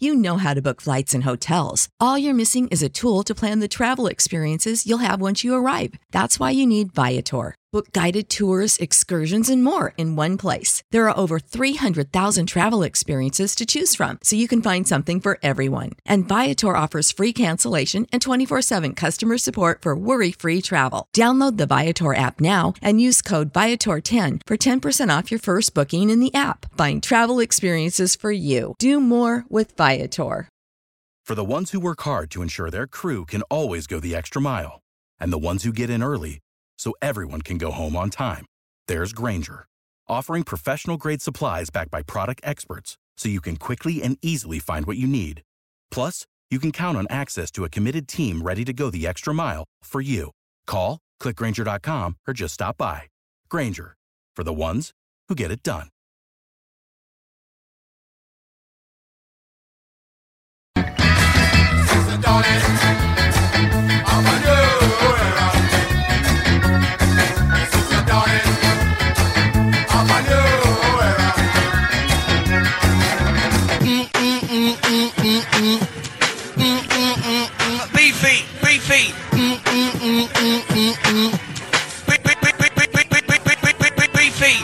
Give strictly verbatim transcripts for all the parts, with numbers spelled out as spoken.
You know how to book flights and hotels. All you're missing is a tool to plan the travel experiences you'll have once you arrive. That's why you need Viator. Book guided tours, excursions, and more in one place. There are over three hundred thousand travel experiences to choose from, so you can find something for everyone. And Viator offers free cancellation and twenty-four seven customer support for worry-free travel. Download the Viator app now and use code Viator ten for ten percent off your first booking in the app. Find travel experiences for you. Do more with Viator. For the ones who work hard to ensure their crew can always go the extra mile, and the ones who get in early so everyone can go home on time, there's Grainger, offering professional-grade supplies backed by product experts so you can quickly and easily find what you need. Plus, you can count on access to a committed team ready to go the extra mile for you. Call, click Grainger dot com, or just stop by. Grainger, for the ones who get it done. Beefy, beefy. Beefy.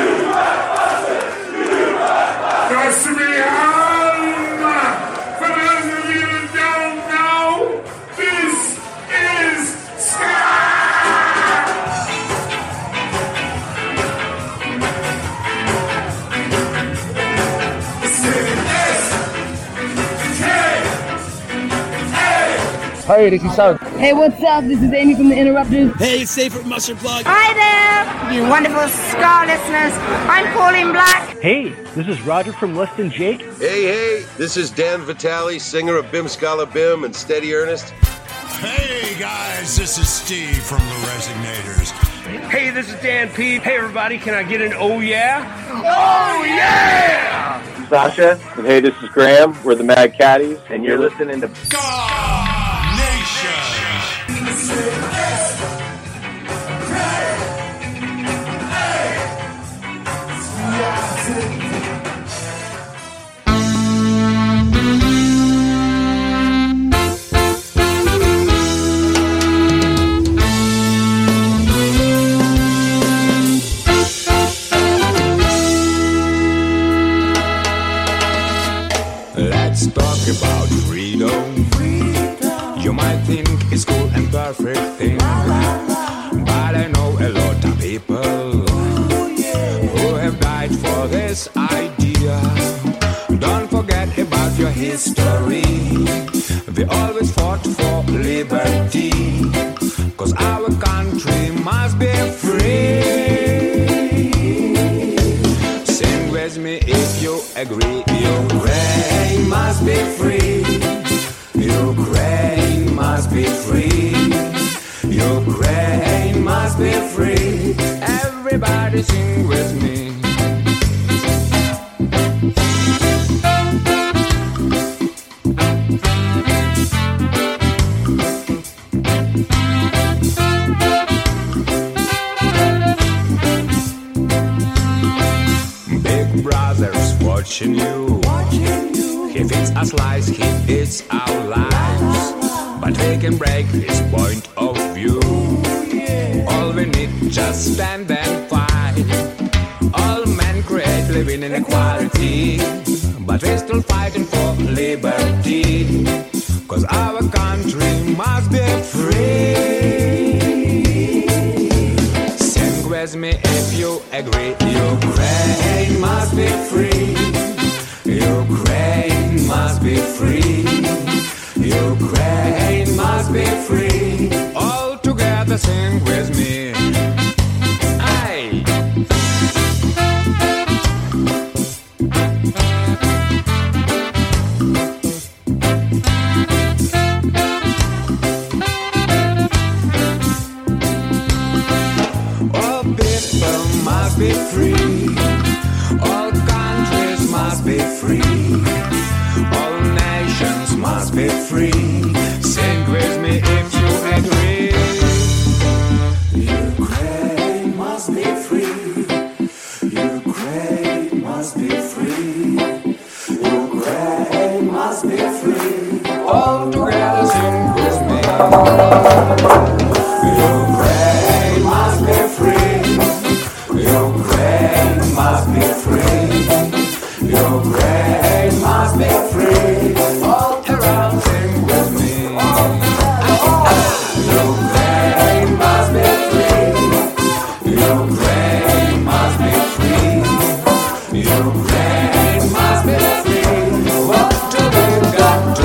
For those of you who don't know, this is Sky! Hey, this is Sam. Hey, what's up? This is Amy from The Interrupters. Hey, it's Safe from Mustard Plug. Hi there, you wonderful Scar listeners. I'm Pauline Black. Hey, this is Roger from Less Than Jake. Hey, hey, this is Dan Vitale, singer of Bim Scala Bim and Steady Ernest. Hey, guys, this is Steve from The Resignators. Hey, this is Dan P. Hey, everybody, can I get an oh yeah? Oh yeah! Sasha, and hey, this is Graham. We're the Mad Caddies, and you're listening to God Nation. Let's talk about freedom. freedom. You might think it's cool and perfect thing, but I know a lot of people Ooh, yeah. who have died for this idea. Don't forget about your history. They always fought for liberty, 'cause our country must be free. Sing with me if you agree. Ukraine must be free. Ukraine must be free. Ukraine must be free. Everybody sing with me. Big Brother's watching you. watching you. He feeds us lies, he eats our lives. But we can break his point of view. Yeah. All we need, just stand and fight. All men create living inequality, but we're still fighting for liberty. 'Cause our country must be free. Sing with me if you agree. Ukraine must be free. Ukraine must be free. Ukraine must be free. All together sing with me. Aye. All people must be free. All countries must be free. All nations must be free. Sing with me if you agree. Ukraine must be free. Ukraine must be free. Ukraine must must be free. All together sing with me. Ukraine must be free. Ukraine must be free. Ukraine must be free. All around sing with me. Ukraine must be free. Ukraine must be free. Ukraine must be free. What do we got to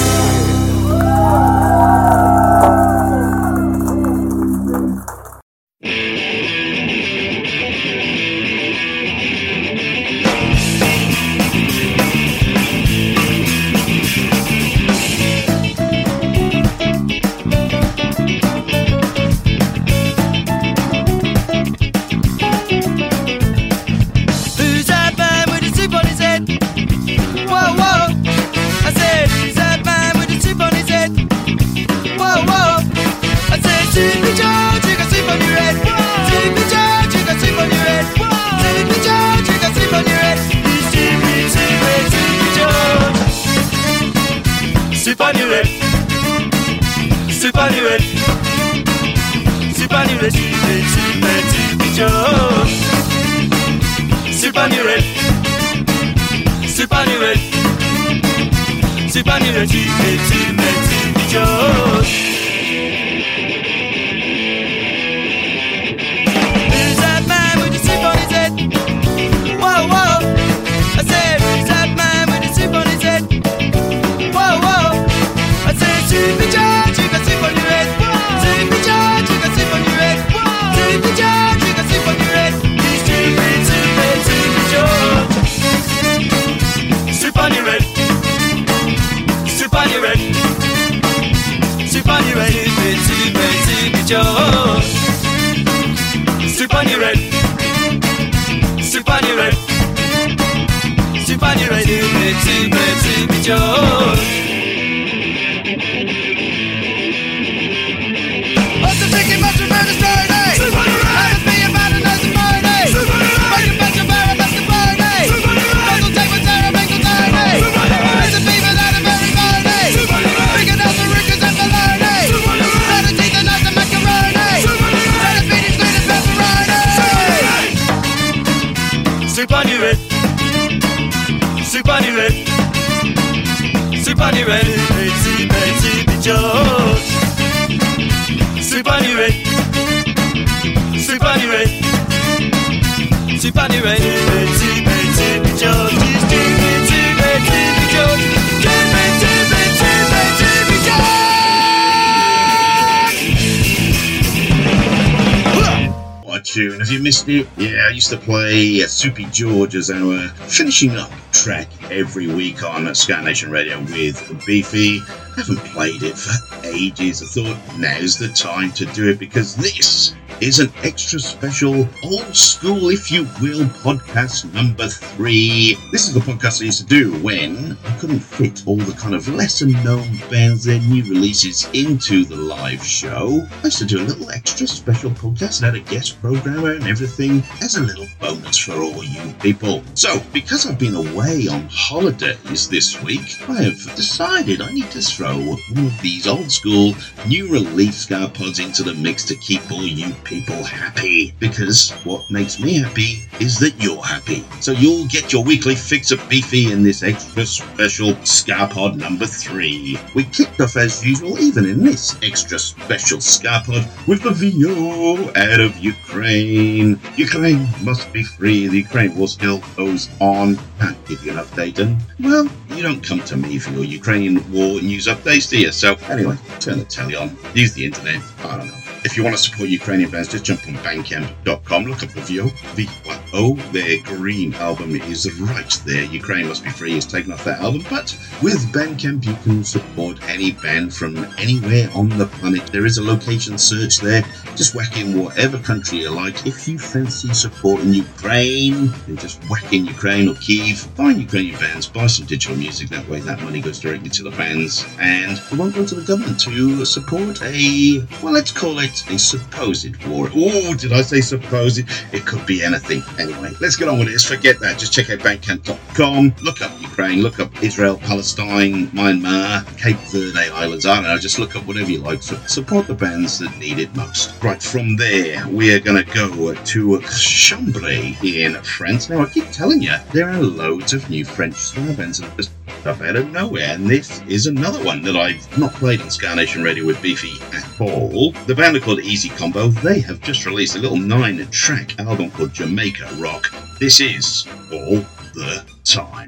Tune. If you missed it, yeah, I used to play uh, Soupy George as our finishing up track every week on Ska Nation Radio with Beefy. I haven't played it for ages. I thought now's the time to do it because this is an extra special, old school, if you will, podcast number three. This is the podcast I used to do when I couldn't fit all the kind of lesser known bands, their new releases into the live show. I used to do a little extra special podcast and had a guest programmer and everything as a little bonus for all you people. So, because I've been away on holidays this week, I have decided I need to throw one of these old school, new release ska pods into the mix to keep all you people happy, because what makes me happy is that you're happy. So you'll get your weekly fix of Beefy in this extra special Ska Pod number three. We kicked off as usual, even in this extra special Ska Pod, with the video out of Ukraine. Ukraine must be free. The Ukraine war still goes on. Can't give you an update, and well, you don't come to me for your Ukrainian war news updates, do you? So anyway, turn the telly on, use the internet, I don't know. If you want to support Ukrainian bands, just jump on bandcamp dot com, look up the V O, V Y O, their Green album is right there. Ukraine Must Be Free is taken off that album, but with Bandcamp you can support any band from anywhere on the planet. There is a location search there, just whack in whatever country you like. If you fancy supporting Ukraine, then just whack in Ukraine or Kyiv, find Ukrainian bands, buy some digital music, that way that money goes directly to the fans, and it won't go to the government to support a, well, let's call it a supposed war. Oh, did I say supposed? It could be anything. Anyway, let's get on with this. Forget that. Just check out bandcamp dot com. Look up Ukraine. Look up Israel, Palestine, Myanmar, Cape Verde Islands. I don't know. Just look up whatever you like. So support the bands that need it most. Right, from there, we are going to go to Chambray in France. Now, I keep telling you, there are loads of new French ska bands that just up out of nowhere. And this is another one that I've not played on Ska Nation Radio with Beefy at all. The band are called Easy Combo. They have just released a little nine-track album called Jamaica Rock. This is All the Time.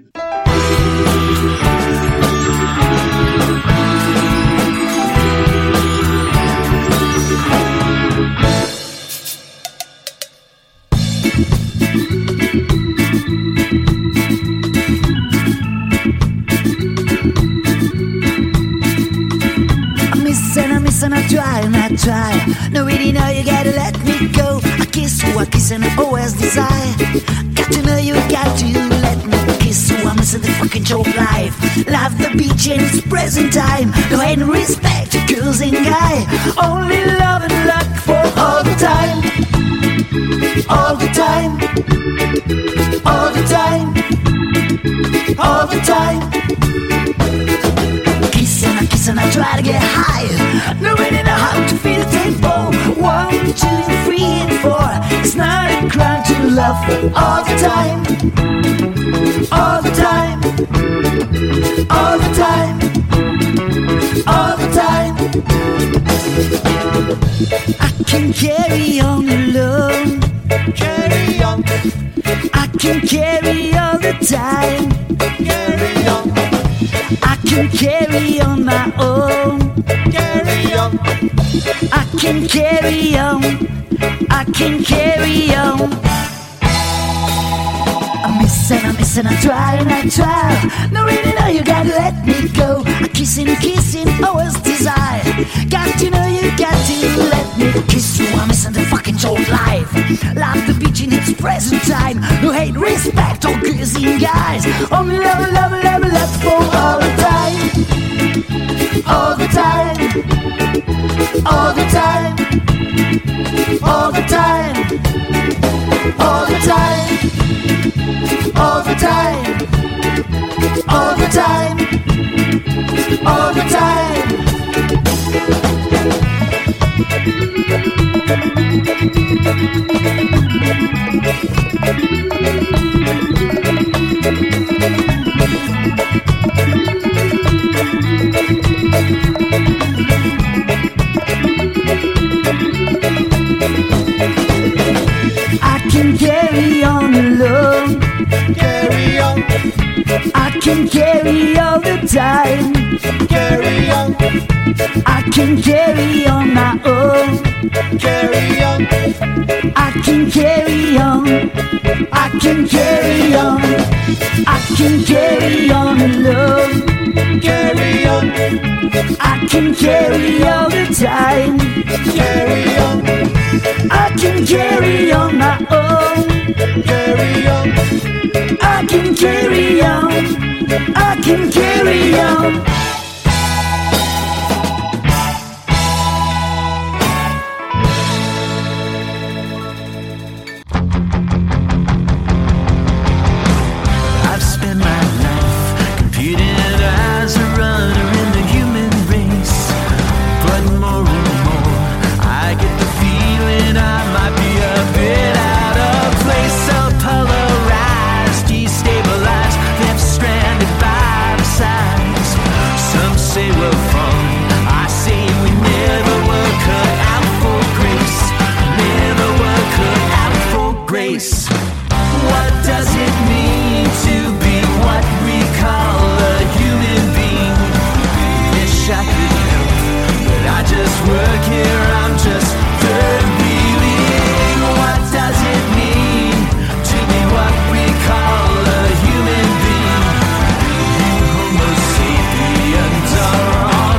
And I try and I try. No, really, now you gotta let me go. I kiss you, I kiss and I always desire. Got to know you, got to let me kiss you. I'm missing the fucking joke life. Love the beach in its present time. No hate and respect to girls and guy. Only love and luck for all the time. All the time. All the time. All the time. Kiss and I kiss and I try to get high. No really know how to feel the tempo. One, two, three, and four. It's not a crime to love all the time. All the time. All the time. All the time. I can carry on alone. Carry on. I can carry all the time. Carry on. I can carry on my own. Carry on. I can carry on. I can carry on. I miss and I miss and I try and I try. No, really, no, you gotta let me go. I kiss and kissing, always desire. Got to know you, got to let me kiss you. I'm missing the fucking old life. Love the beach in its present time. No hate, respect, or kissing guys. Only love, love, love, love for all the time. All the time. All the time. All the time. All the time. All the time. All the time. All the time. I can carry on alone. Carry on. I can carry all the time. Carry on. I can carry on my own. Carry on. I can carry on. I can carry on. I can carry on alone. Carry on. I can carry all the time. Carry on. I can carry on my own. Carry on. I can carry on. I can carry on. I've spent my life competing as a runner in the human race, but more and more I get the feeling I might be a bit out of place. So polarized, destabilized, left stranded by the sides. Some say we're falling, I say we never were cut out for grace. Never were cut out for grace. What does it mean to be what we call a human being? Wish I could help, but I just work here, I'm just third wheeling. What does it mean to be what we call a human being? You homo sapiens are all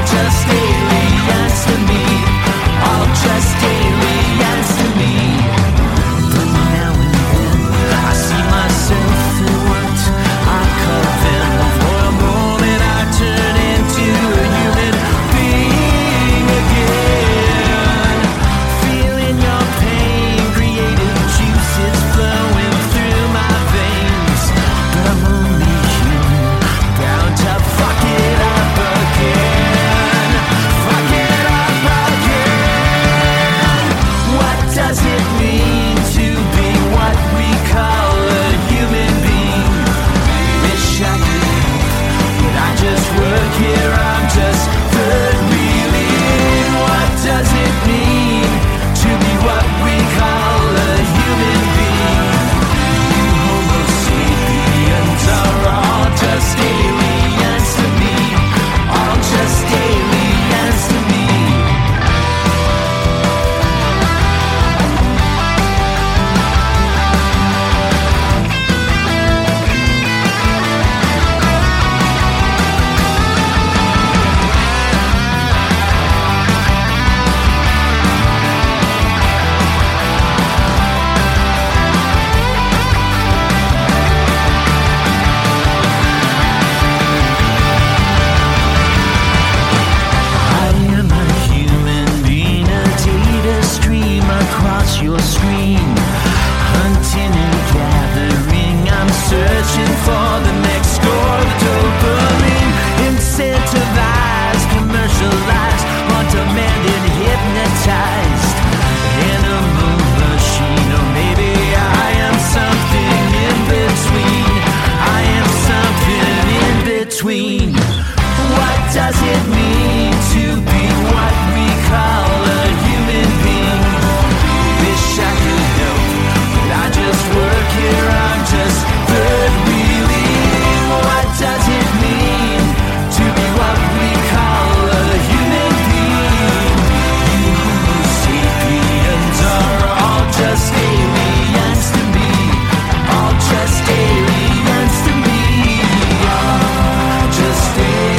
What does it mean to be what we call a human being? Wish I could help, but I just work here, I'm just third wheeling. What does it mean to be what we call a human being? You Homo sapiens are all just aliens to me, all just aliens to me, all just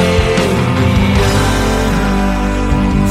aliens.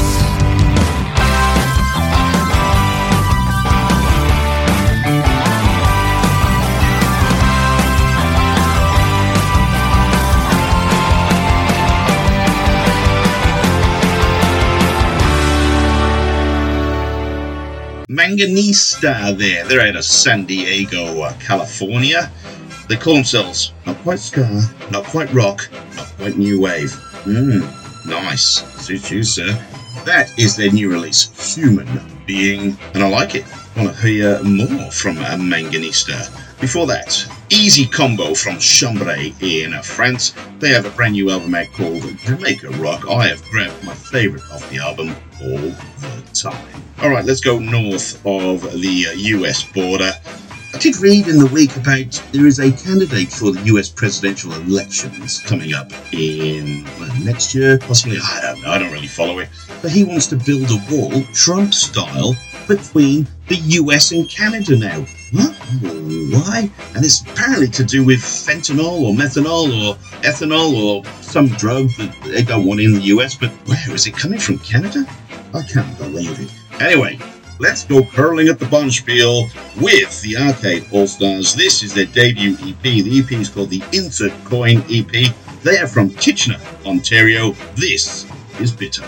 Manganista there. They're out of San Diego, uh, California. They call themselves not quite ska, not quite rock, not quite new wave. Mmm, nice. Suits you, sir. That is their new release, Human Being, and I like it. I want to hear more from uh, Manganista. Before that, Easy Combo from Chambray in uh, France. They have a brand new album out called Jamaica Rock. I have grabbed my favourite off the album all the time. Alright, let's go north of the uh, U S border. I did read in the week about there is a candidate for the U S presidential elections coming up in well, next year, possibly. I don't know, I don't really follow it. But he wants to build a wall, Trump style, between the U S and Canada now. What? Why? And it's apparently to do with fentanyl or methanol or ethanol or some drug that they don't want in the U S, but where is it coming from? Canada? I can't believe it. Anyway, let's go curling at the Bonspiel with the Arcade All-Stars. This is their debut E P. The E P is called the Intercoin E P. They are from Kitchener, Ontario. This is Bitter.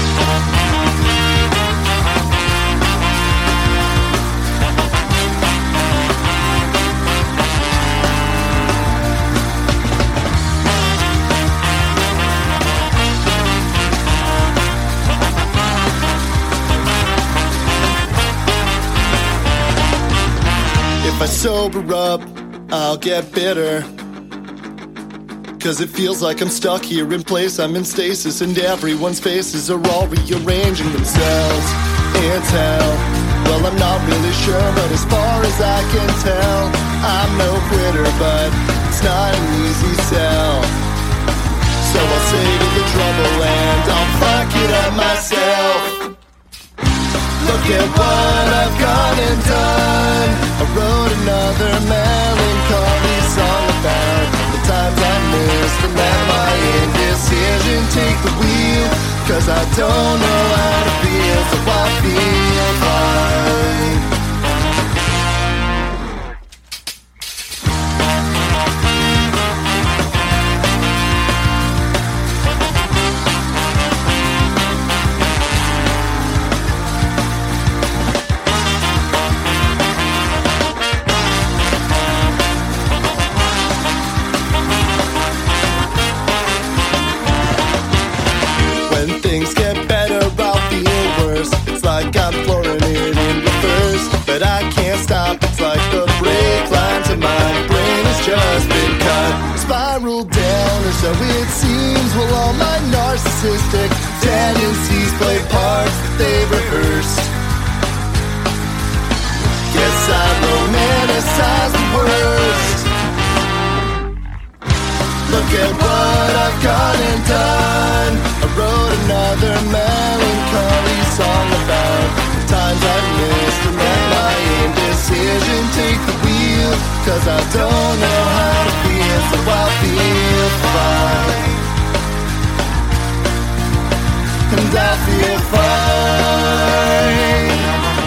If I sober up, I'll get bitter. Cause it feels like I'm stuck here in place, I'm in stasis, and everyone's faces are all rearranging themselves. It's hell. Well, I'm not really sure, but as far as I can tell, I'm no quitter, but it's not an easy sell. So I'll save the trouble and I'll fuck it up myself. Look at what I've gone and done. I wrote another melancholy song about the times I missed and let my indecision take the wheel. Cause I don't know how to feel, so I feel fine. Things get better, I'll feel worse. It's like I'm flooring it in reverse, but I can't stop. It's like the brake line to my brain has just been cut. Spiral down, or so it seems. Well, all my narcissistic tendencies play parts that they've rehearsed. Guess I romanticize the worst. Look at what I've gone and done. I wrote another melancholy song about the times I've missed and let my indecision take the wheel. Cause I don't know how to feel, so I feel fine. And I feel fine.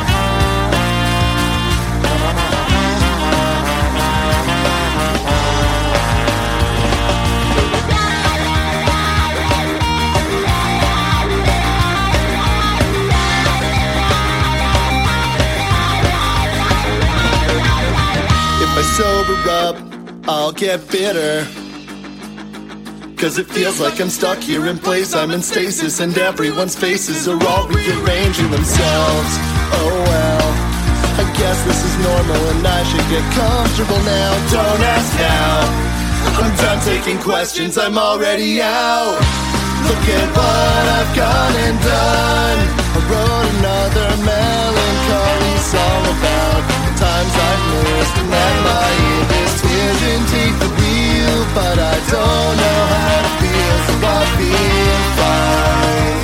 If I sober up, I'll get bitter. Cause it feels like I'm stuck here in place, I'm in stasis, and everyone's faces are all rearranging themselves. Oh well, I guess this is normal and I should get comfortable now. Don't ask how, I'm done taking questions, I'm already out. Look at what I've gone and done. I wrote another melancholy song about the times I've missed and that my ears didn't take the wheel, but I don't know how to feel, so I feel fine.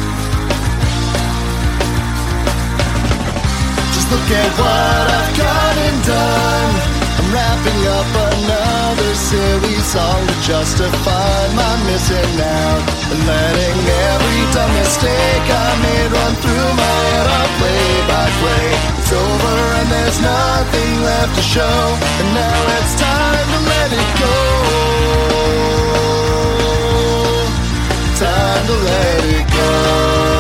Just look at what I've gone and done. I'm wrapping up another silly song to justify my missing out, and letting every dumb mistake I made run through my head on play by play. It's over and there's nothing left to show, and now it's time to let it go. Time to let it go.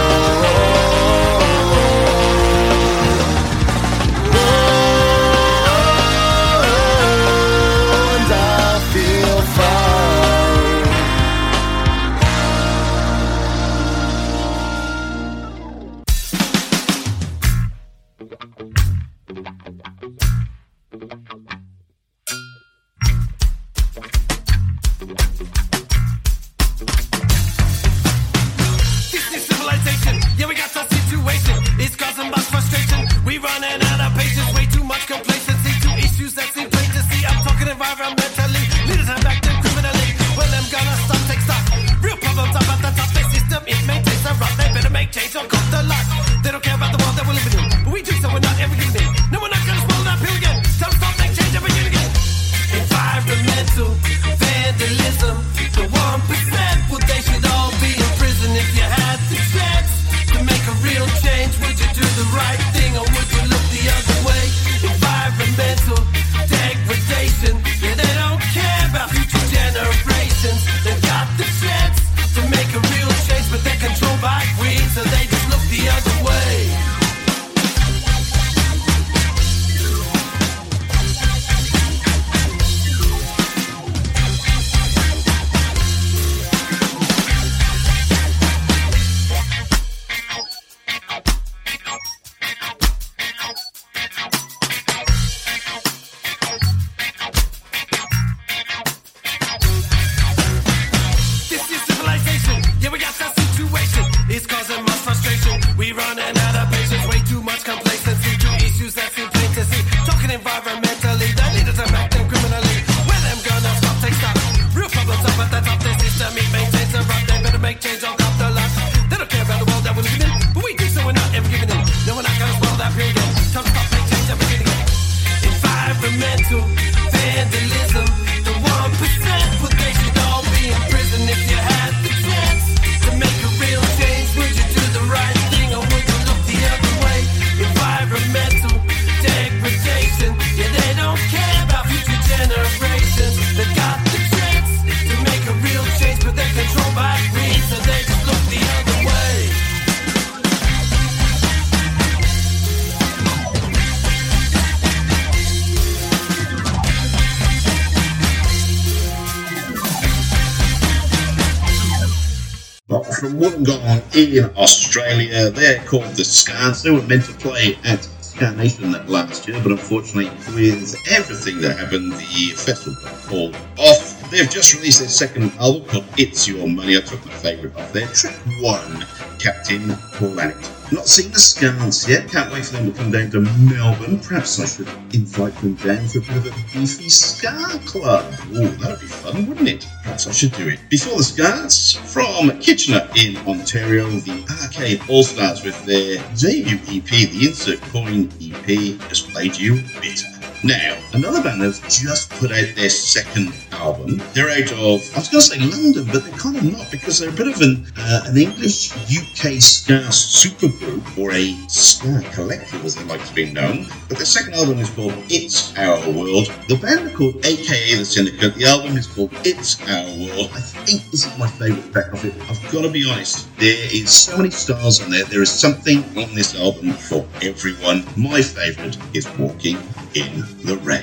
From Wollongong in Australia, they're called the Scars. They were meant to play at Ska Nation last year, but unfortunately, with everything that happened, the festival called off. They've just released their second album called It's Your Money. I took my favourite off there, track one, Captain Planet. Not seen the Scars yet, can't wait for them to come down to Melbourne. Perhaps I should invite them down for a bit of a beefy ska club. Oh, that would be fun, wouldn't it? Perhaps I should do it. Before the Scars, from Kitchener in Ontario, the Arcade All-Stars with their debut E P, the Insert Coin E P, just played you Bitter. Now, another band that's just put out their second album. They're out of, I was going to say London, but they're kind of not, because they're a bit of an uh, an English U K ska supergroup, or a ska collective as they like to be known. But their second album is called It's Our World. The band are called A K A The Syndicate. The album is called It's Our World. I think this is my favourite track of it. I've got to be honest, there is so many stars on there. There is something on this album for everyone. My favourite is Walking in the Rain.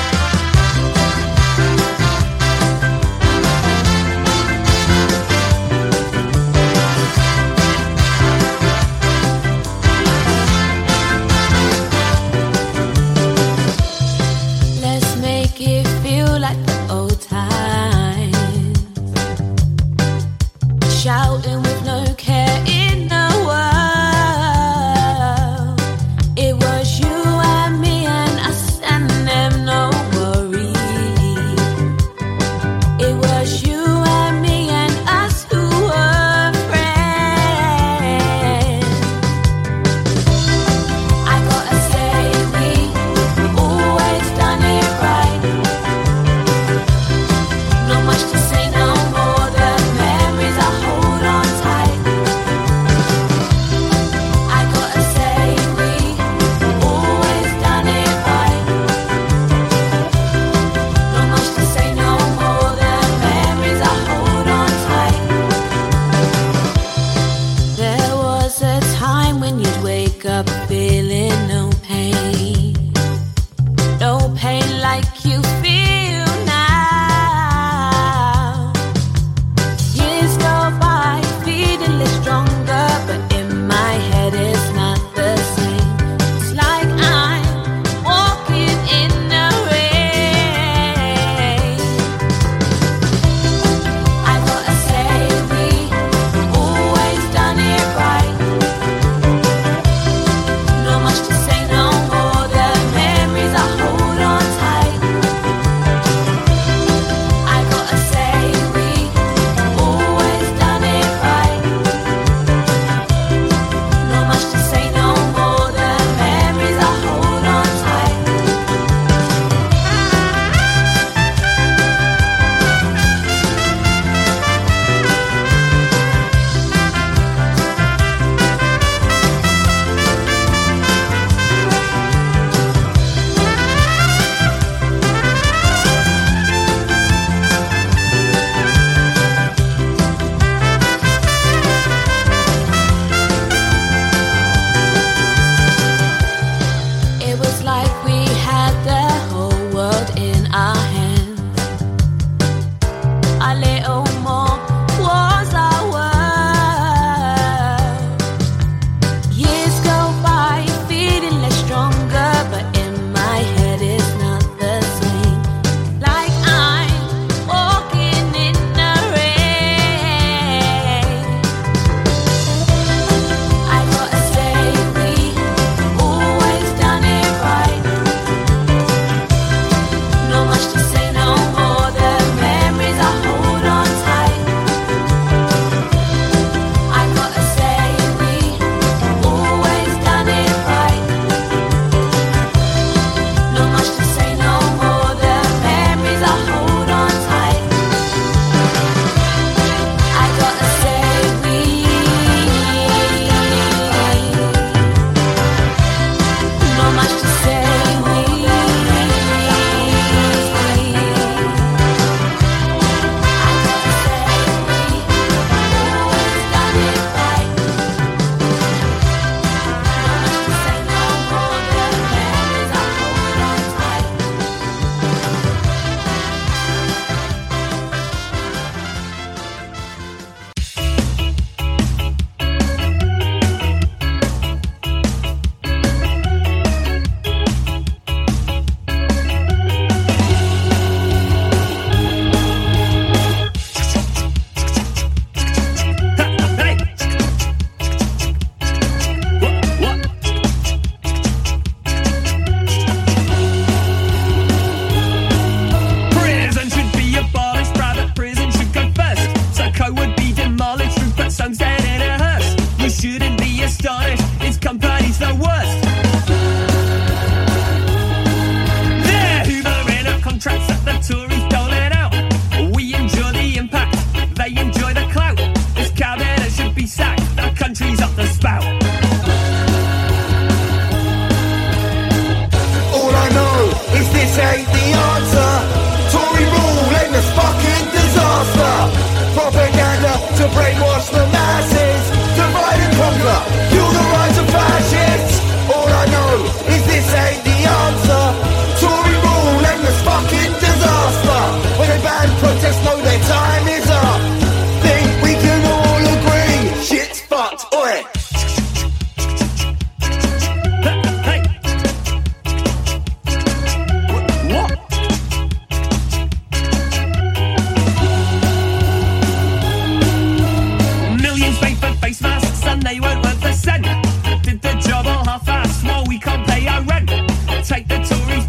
Let's make it feel like the old times. shouting with no care in the world. It was you and me and us and them, no worry. It was you and me and us who were friends. I gotta say we always done it right. Not much to say no more. The memories I hold on tight.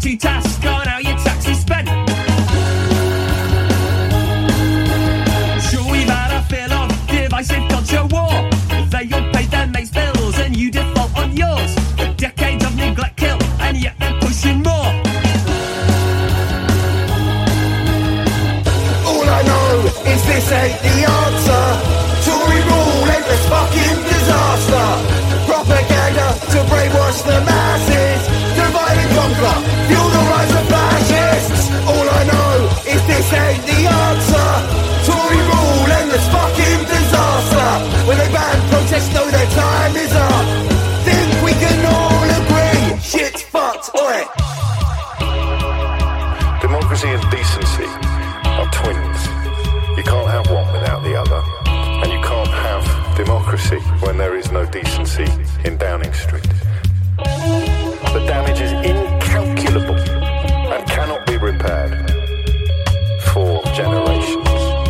multitask on how your tax is spent. Sure, we've had a fill of divisive culture war. They all paid their mates' bills and you default on yours. A decade of neglect kill and yet they're pushing more. All I know is this ain't the answer. Tory rule, endless fucking disaster. Propaganda to brainwash the masses. Divide and conquer, fuel the rise of fascists. All I know is this ain't the answer. Tory rule, endless fucking disaster. When they ban protests, know their time is up. Think we can all agree, shit's fucked, oi. Democracy and decency are twins. You can't have one without the other. And you can't have democracy when there is no decency in Downing Street. The damage is incalculable and cannot be repaired for generations.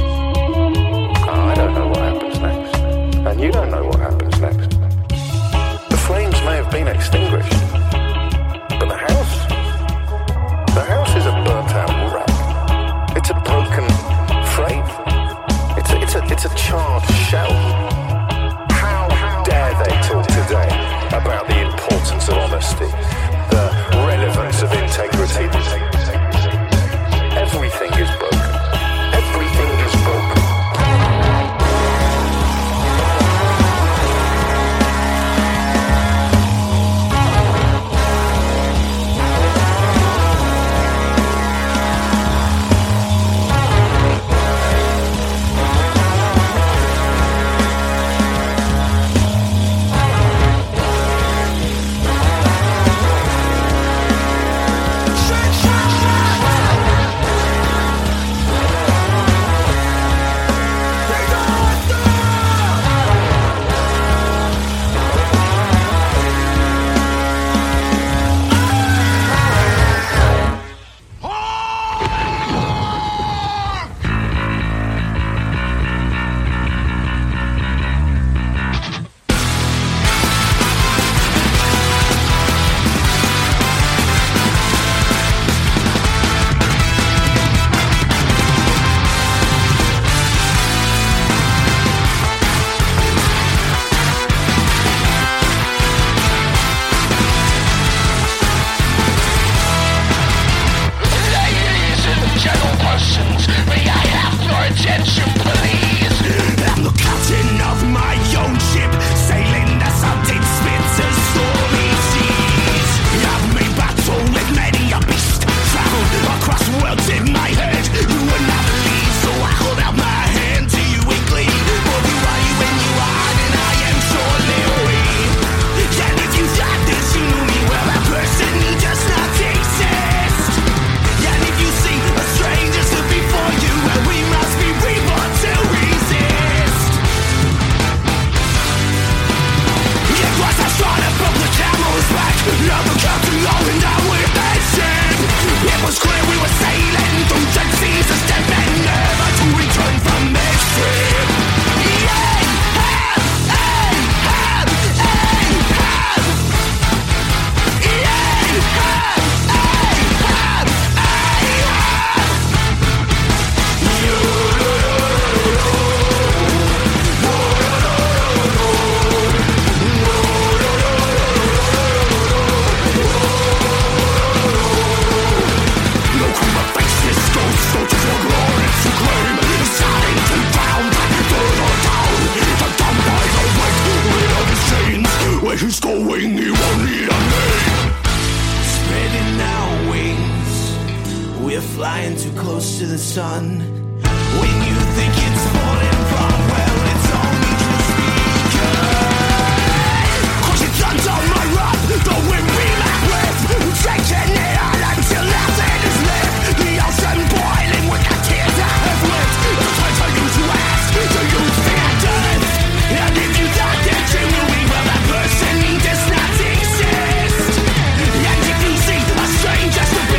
I don't know what happens next. And you don't know what happens next. The flames may have been extinguished, but the house, the house is a burnt out wreck. It's a broken frame. It's a, it's a, it's a charred shell. How, how dare they talk today about the importance of honesty, the relevance of integrity? Everything is broken. Everything is broken.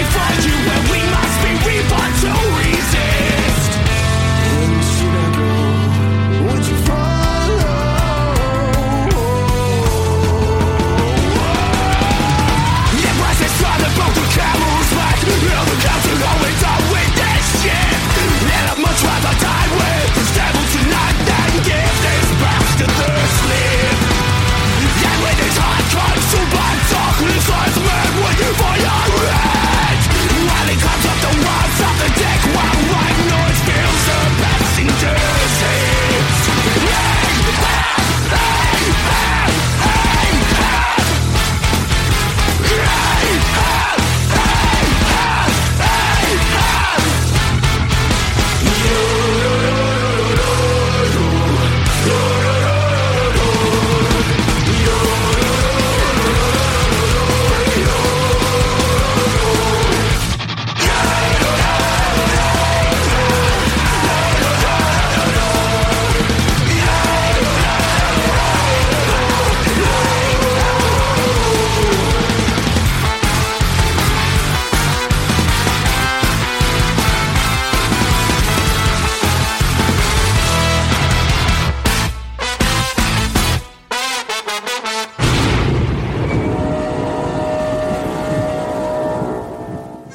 Should I go?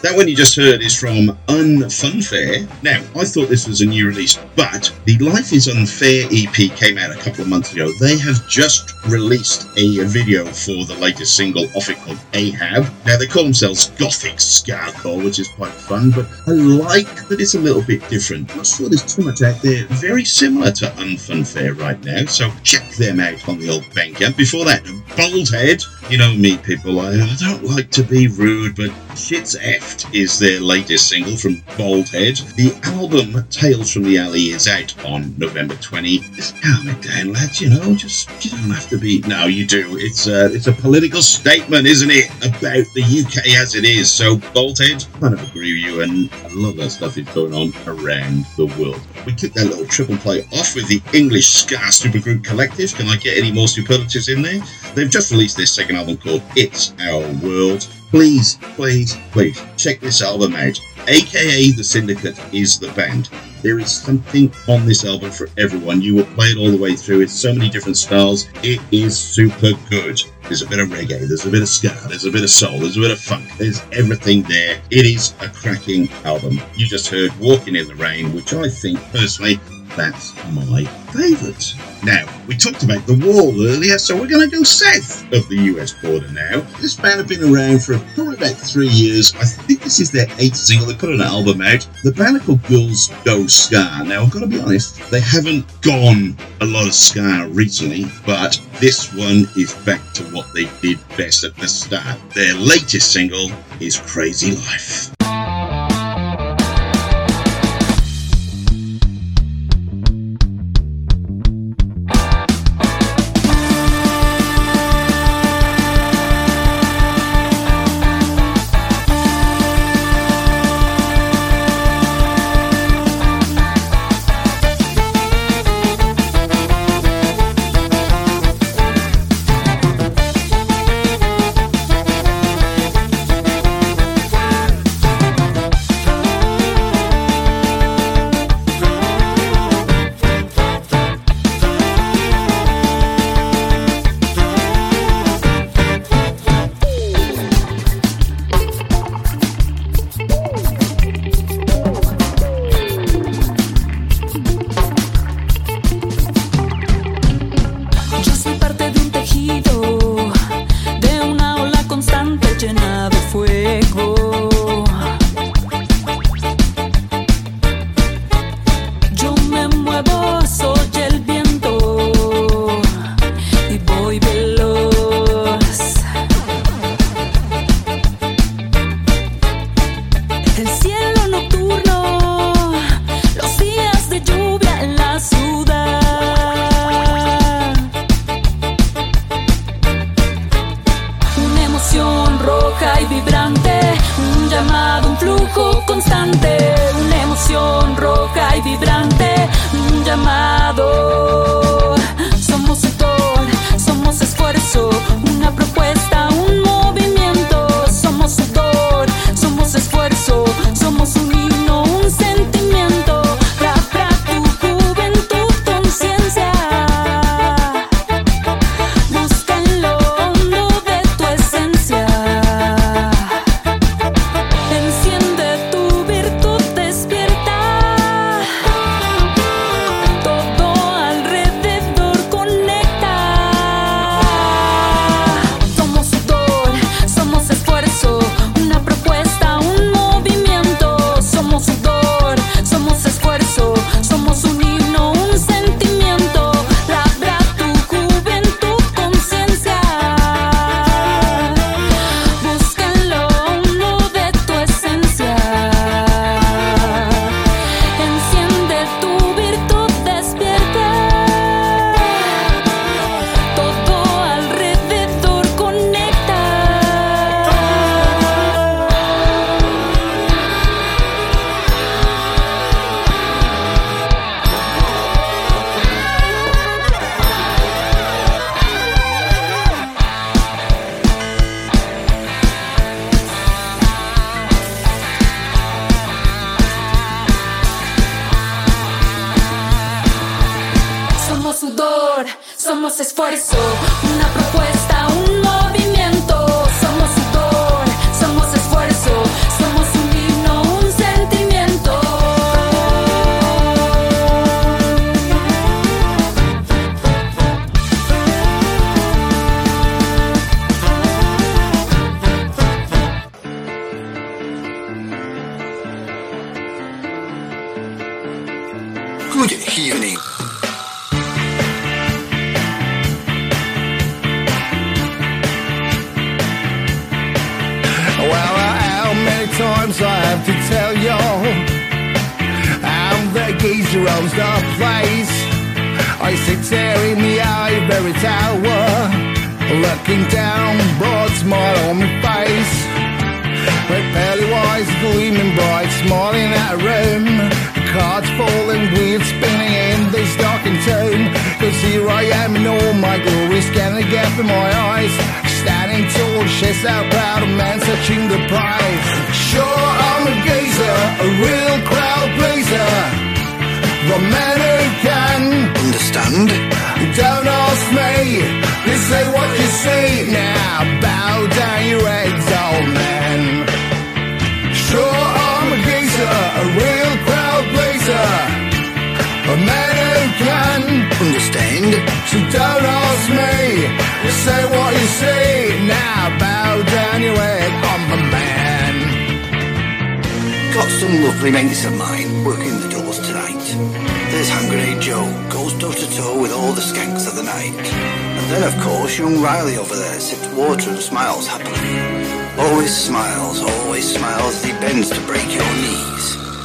That one you just heard is from Unfunfair. Now, I thought this was a new release, but the Life is Unfair E P came out a couple of months ago. They have just released a video for the latest single off it called Ahab. Now, they call themselves Gothic Scarcore, which is quite fun, but I like that it's a little bit different. I'm not sure there's too much out there very similar to Unfunfair right now, so check them out on the old Bandcamp. Before that, Boldhead. You know me, people, I don't like to be rude, but Shit's Effed is their latest single from Boldhead. The album Tales from the Alley is out on November twentieth. Just calm it down, lads, you know, just, you don't have to be... No, you do. It's a, it's a political statement, isn't it, about the U K as it is. So, Boldhead, I kind of agree with you, and a lot of that stuff is going on around the world. We kicked that little triple play off with the English ska supergroup Collective. Can I get any more superlatives in there? They've just released their second album called It's Our World. Please, please, please, check this album out. A K A The Syndicate is the band. There is something on this album for everyone. You will play it all the way through. It's so many different styles. It is super good. There's a bit of reggae, there's a bit of ska, there's a bit of soul, there's a bit of funk. There's everything there. It is a cracking album. You just heard Walking in the Rain, which I think, personally, that's my favourite. Now, we talked about the wall earlier, so we're going to go south of the U S border now. This band have been around for probably about three years. I think this is their eighth single. They put an album out. The band are called Girls Go Ska. Now, I've got to be honest, they haven't gone a lot of ska recently, but this one is back to what they did best at the start. Their latest single is Crazy Life. somos esfuerzo, una propuesta, un movimiento. Somos sudor, somos esfuerzo, somos un have to tell y'all how the geezer owns the place. I sit there in the ivory tower, looking down, broad smile on my face. But Pennywise gleaming bright, smiling at a room. Cards falling, wheels spinning in this darkened tomb. Cause here I am in all my glory, scanning the gap in my eyes. Standing tall, chest out proud, a man searching the prize. Sure, I'm a gazer, a real crowd pleaser. The man who can understand. Don't ask me, just say what you see. Now bow down your heads, old man. Sure, I'm a geezer, a real crowd pleaser. A man who can understand. So don't ask me, just say what you see. Now bow down your head, I'm the man. Got some lovely mates of mine working the doors tonight. There's Hand Grenade Joe, goes toe to toe with all the skanks of the night. And then of course young Riley over there sips water and smiles happily. Always smiles, always smiles as he bends to break your knees.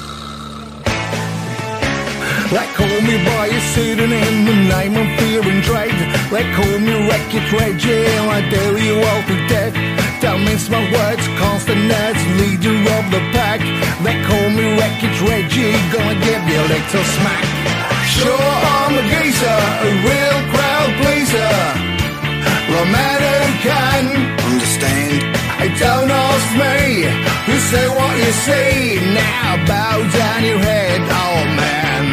They call me by a pseudonym, the name of fear and dread. They call me Wreckage Reggie, and I dare you all to death. Don't mince my words, constant nerds, leader of the pack. They call me Wreckage Reggie, gonna give you a little smack. Sure, I'm a geezer, a real crowd pleaser. The man who can understand. Don't ask me, you say what you see. Now bow down your head, old man.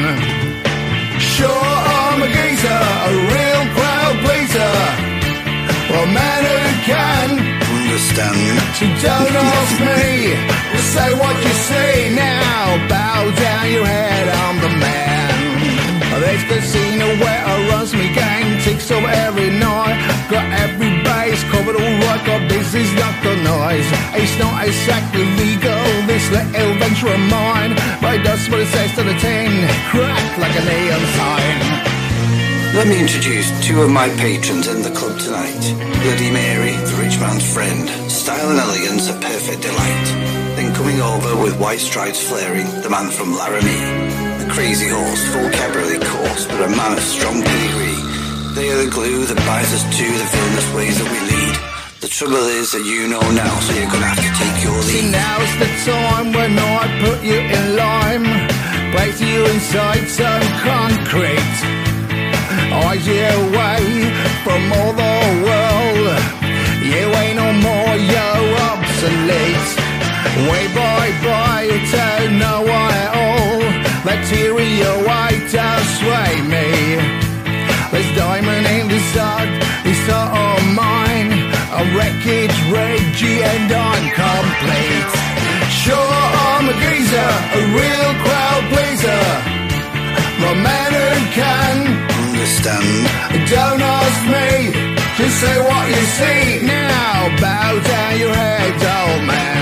Sure, I'm a geezer, a real crowd pleaser. A man who can understand. So don't ask me, you say what you see. Now bow down your head, I'm the man. There's casino where I runs me gang, ticks up every night. Got every base covered all right, got business, not the noise. It's not exactly legal, this little venture of mine, but it does what it says to the tin, crack like a neon sign. Let me introduce two of my patrons in the club tonight. Bloody Mary, the rich man's friend, style and elegance a perfect delight. Then coming over with white stripes flaring, the man from Laramie. Crazy horse, full cabaret course, but a man of strong pedigree. They are the glue that binds us to the villainous ways that we lead. The trouble is that you know now, so you're gonna have to take your lead. See, now's the time when I put you in lime, place you inside some concrete, eyes you away from all the world. You ain't no more, you're obsolete. Way bye bye, you don't know why at all. That teary your white does sway me. There's diamond in this heart, this heart of mine. A Wreckage Reggie and I'm complete. Sure, I'm a geezer, a real crowd pleaser. The man who can understand. Don't ask me, just say what you see. Now bow down your head, old man.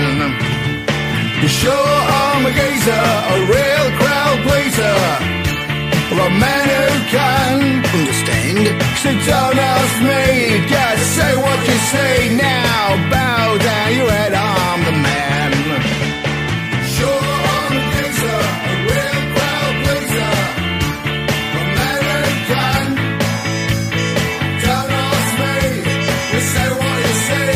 Sure, I'm a geezer, a real crowd pleaser. The man who can understand. So don't ask me, just say what you see. Now bow down your head, I'm the man. Sure, I'm a geezer, a real crowd pleaser. The man who can. Don't ask me, just say what you see.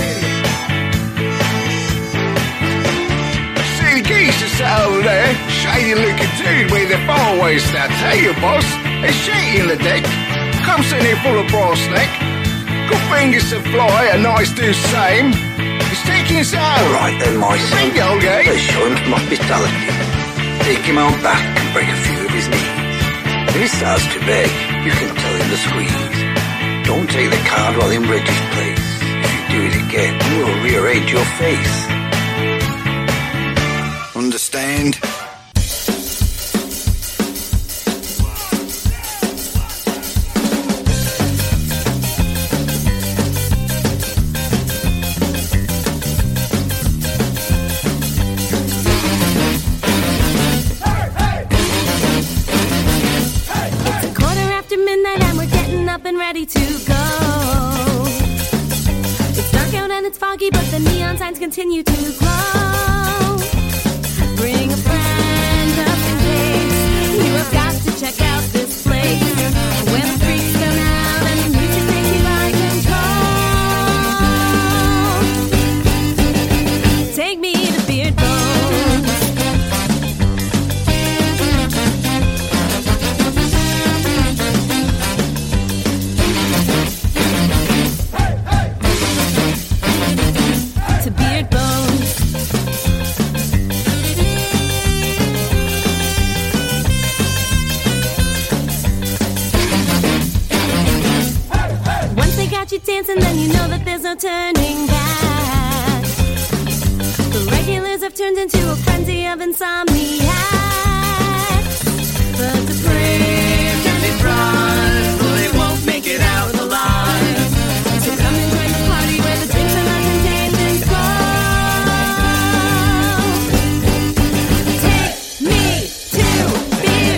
Over there, shady looking dude with a far waist. I tell you, boss, there's shit in the deck. Comes in here full of brass neck. Good fingers to fly, a nice do same. He's taking his own. Alright then, my son. Let's show him some hospitality. Take him out back and break a few of his knees. If he starts to beg, you can tell him to squeeze. Don't take the card while in Reggie's place. If you do it again, you'll rearrange your face. Understand? Ready to go. It's dark out and it's foggy, but the neon signs continue to glow. got you dancing, then you know that there's no turning back. The regulars have turned into a frenzy of insomniacs. But the brave can be brought, though they won't make it out alive. So come and join the party where the drinks and entertainment's cold. Take me to beer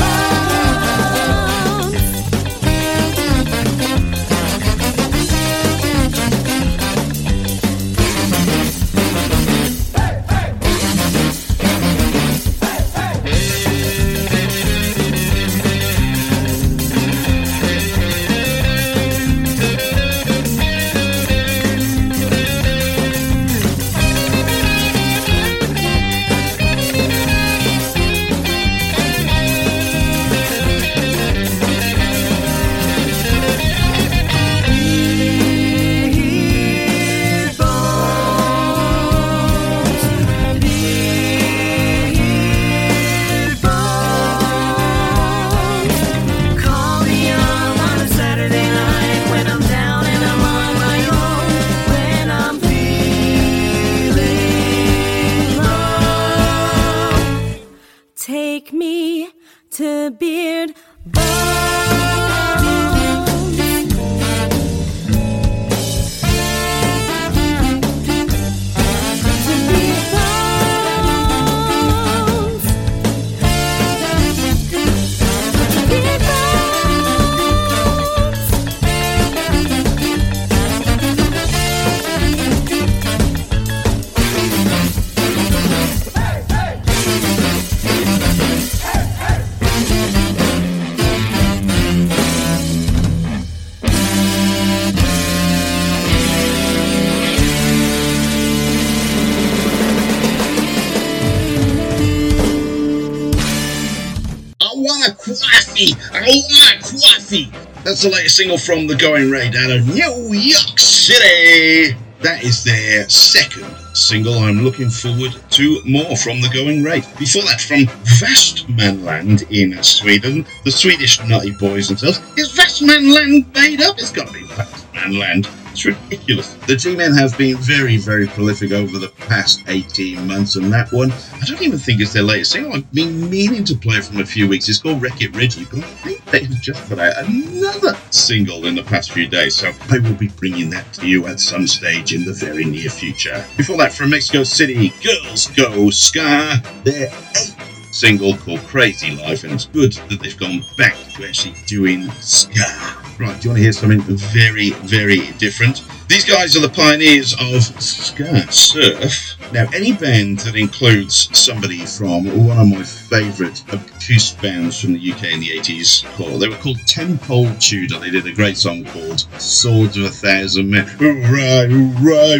That's the latest single from The Going Raid out of New York City. That is their second single. I'm looking forward to more from The Going Raid. Before that, from Västmanland in Sweden, the Swedish Nutty Boys themselves. Is Västmanland made up? It's got to be Västmanland. It's ridiculous. The G-Men have been very, very prolific over the past eighteen months, and that one, I don't even think it's their latest single. I've been meaning to play it from a few weeks. It's called Wreck It Reggie, but I think they've just put out another single in the past few days, so I will be bringing that to you at some stage in the very near future. Before that, from Mexico City, Girls Go Ska, their eighth single called Crazy Life, and it's good that they've gone back to actually doing ska. Right, do you want to hear something very, very different? These guys are the pioneers of ska surf. Now, any band that includes somebody from one of my favourite acoustic bands from the U K in the eighties, called, they were called Ten Pole Tudor. They did a great song called Swords of a Thousand Men. Hooray, hooray,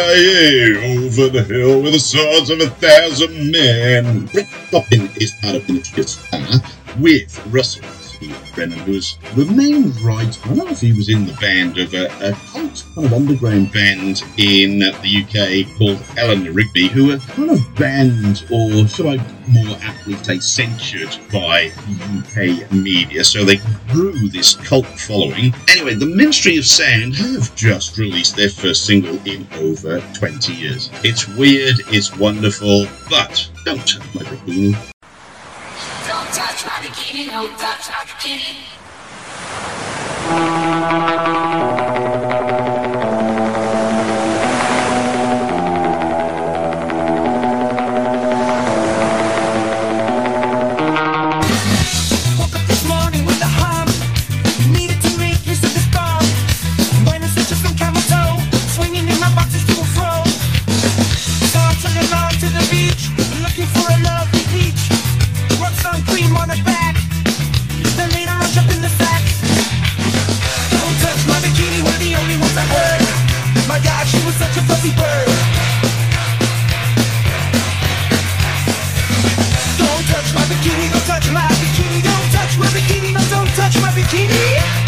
hooray, over the hill with the swords of a thousand men. Rick Dobbin is part of the guitar with Russell Brennan, who was the main writer. I don't know if he was in the band of a, a cult kind of underground band in the U K called Eleanor Rigby, who were kind of banned, or should I more aptly say censured by U K media, so they grew this cult following. Anyway, the Ministry of Sound have just released their first single in over twenty years. It's weird, it's wonderful, but don't touch my bikini. Don't touch my bikini, don't touch my bikini. Woke up this morning with a hum. Needed to make use of this bomb. Wearing such a some camel toe, swinging in my boxes to and fro. So I'm turning on to the beach, looking for a lovely peach. Rub some cream on her back, then later I'll jump in the sack. Don't touch my bikini, we're the only ones I heard. My God, she was such a fuzzy bird. Don't touch my bikini, don't touch my bikini, don't touch my bikini, no, don't touch my bikini.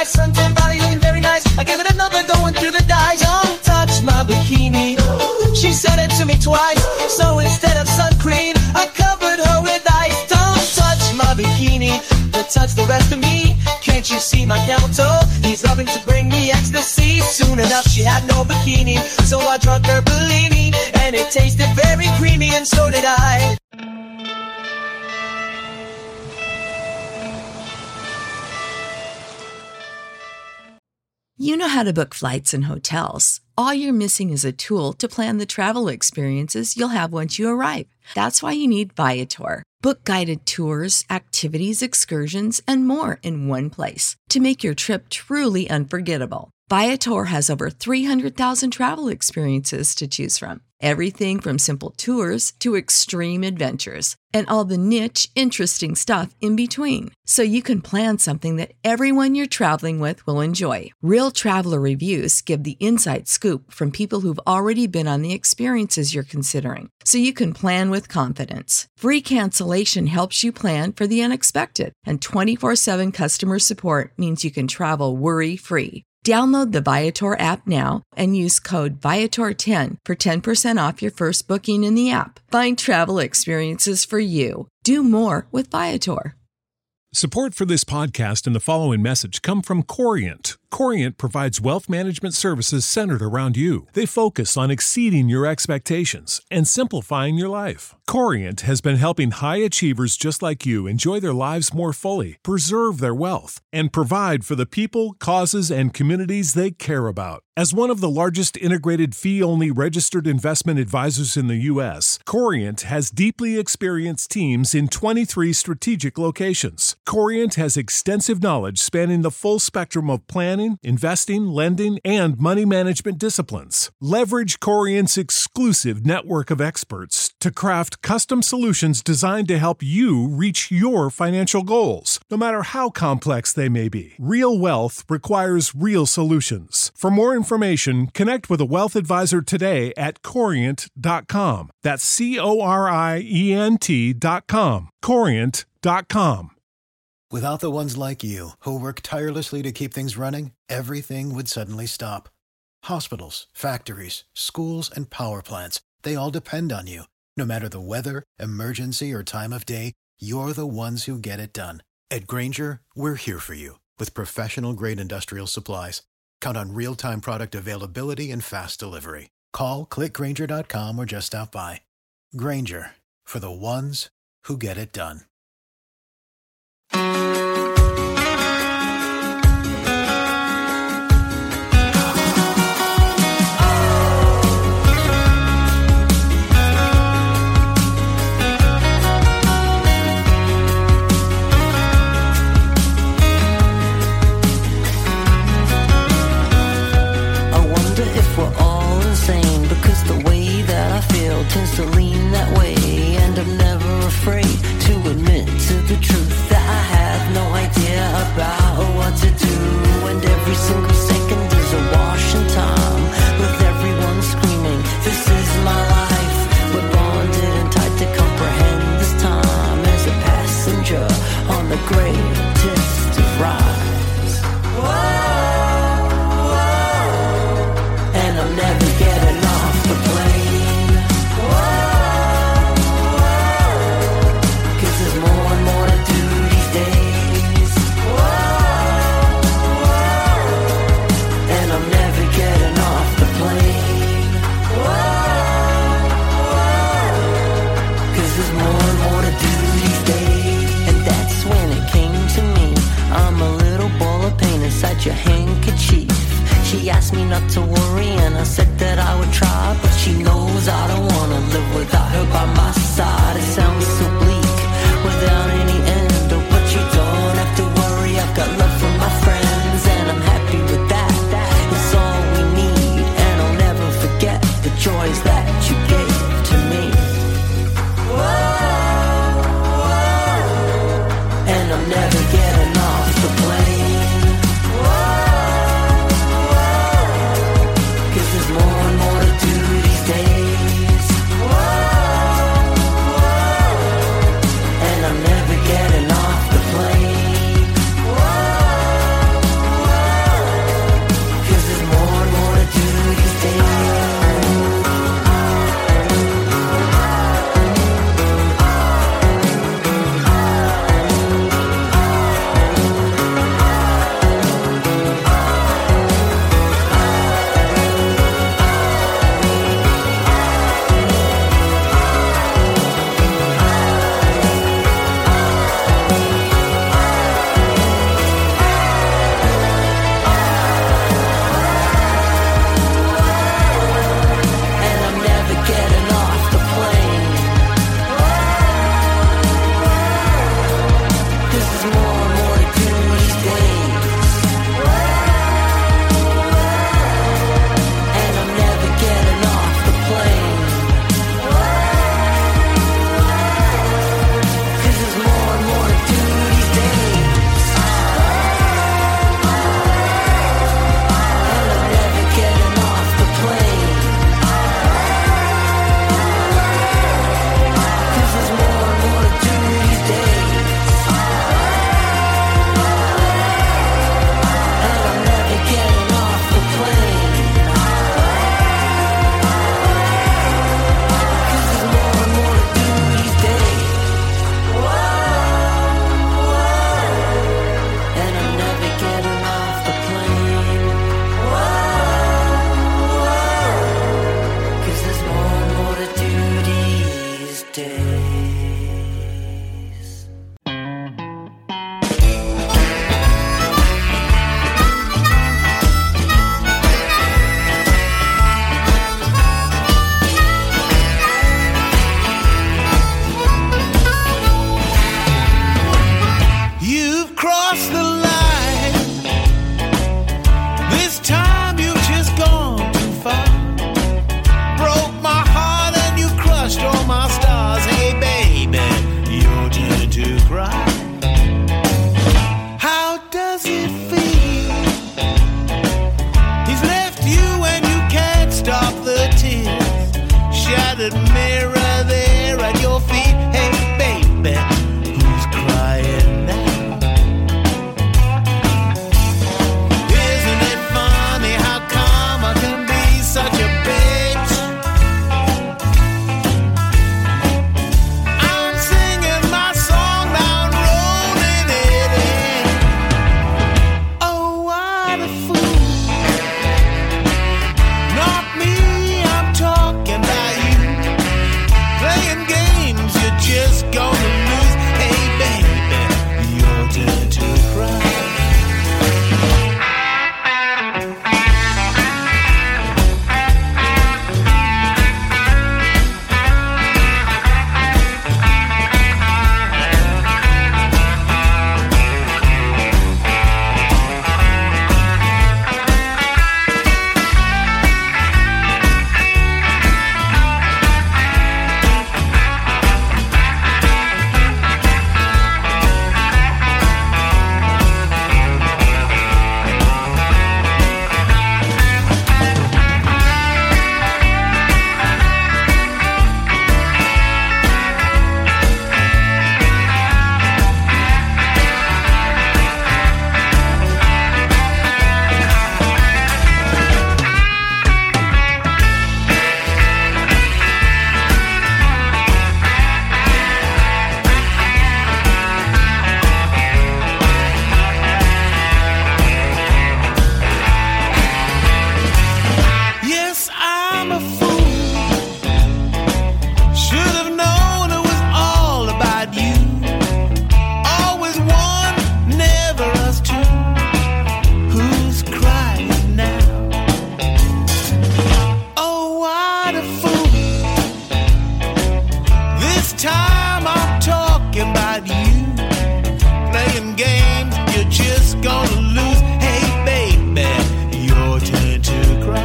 nice, suntan valley looking very nice. I gave it another going through the dice. Don't touch my bikini. She said it to me twice. So instead of sun cream, I covered her with ice. Don't touch my bikini, but touch the rest of me. Can't you see my camel toe? He's loving to bring me ecstasy. Soon enough she had no bikini, so I drunk her Bellini, and it tasted very creamy, and so did I. You know how to book flights and hotels. All you're missing is a tool to plan the travel experiences you'll have once you arrive. That's why you need Viator. Book guided tours, activities, excursions, and more in one place to make your trip truly unforgettable. Viator has over three hundred thousand travel experiences to choose from. Everything from simple tours to extreme adventures and all the niche, interesting stuff in between. So you can plan something that everyone you're traveling with will enjoy. Real traveler reviews give the inside scoop from people who've already been on the experiences you're considering. So you can plan with confidence. Free cancellation helps you plan for the unexpected. And twenty-four seven customer support means you can travel worry-free. Download the Viator app now and use code Viator ten for ten percent off your first booking in the app. Find travel experiences for you. Do more with Viator. Support for this podcast and the following message come from Corient. Corient provides wealth management services centered around you. They focus on exceeding your expectations and simplifying your life. Corient has been helping high achievers just like you enjoy their lives more fully, preserve their wealth, and provide for the people, causes, and communities they care about. As one of the largest integrated fee-only registered investment advisors in the U S, Corient has deeply experienced teams in twenty-three strategic locations. Corient has extensive knowledge spanning the full spectrum of planning, investing, lending, and money management disciplines. Leverage Corient's exclusive network of experts to craft custom solutions designed to help you reach your financial goals, no matter how complex they may be. Real wealth requires real solutions. For more information, connect with a wealth advisor today at corient dot com. That's C O R I E N T dot com. corient dot com. Without the ones like you, who work tirelessly to keep things running, everything would suddenly stop. Hospitals, factories, schools, and power plants, they all depend on you. No matter the weather, emergency, or time of day, you're the ones who get it done. At Grainger, we're here for you with professional-grade industrial supplies. Count on real-time product availability and fast delivery. Call, click Grainger dot com, or just stop by. Grainger, for the ones who get it done. Tends to lean that way, and I'm never afraid to admit to the truth that I have no idea about what to do. And every single second is a wash in time, with everyone screaming, this is my life. We're bonded and tied to comprehend this time as a passenger on the greatest of rides. Whoa, whoa. And I'm never getting off the plane. Your handkerchief. She asked me not to worry, and I said that I would try, but she knows I don't wanna live without her by my side. It sounds so bleak without any end, oh, but you don't have to worry. I've got love from my friends, and I'm happy with that. It's all we need, and I'll never forget the joys that you gave to me. Whoa, whoa. And I'm never getting off the plane. More and more to do these days. crowded mirror there at your feet. Hey, baby, who's crying now? Isn't it funny how come I can be such a bitch? I'm singing my song now and rolling it in. Oh, what a fool. Not me, I'm talking about you. Playing games, you're just gonna lose. Hey, baby, your turn to cry. Yes, I'm a fool. Should have known it was all about you. Always one, never us two. Who's crying now? Oh, what a fool. This time I'm talking about you. Playing games, you're just gonna lose. Hey, baby, your turn to cry.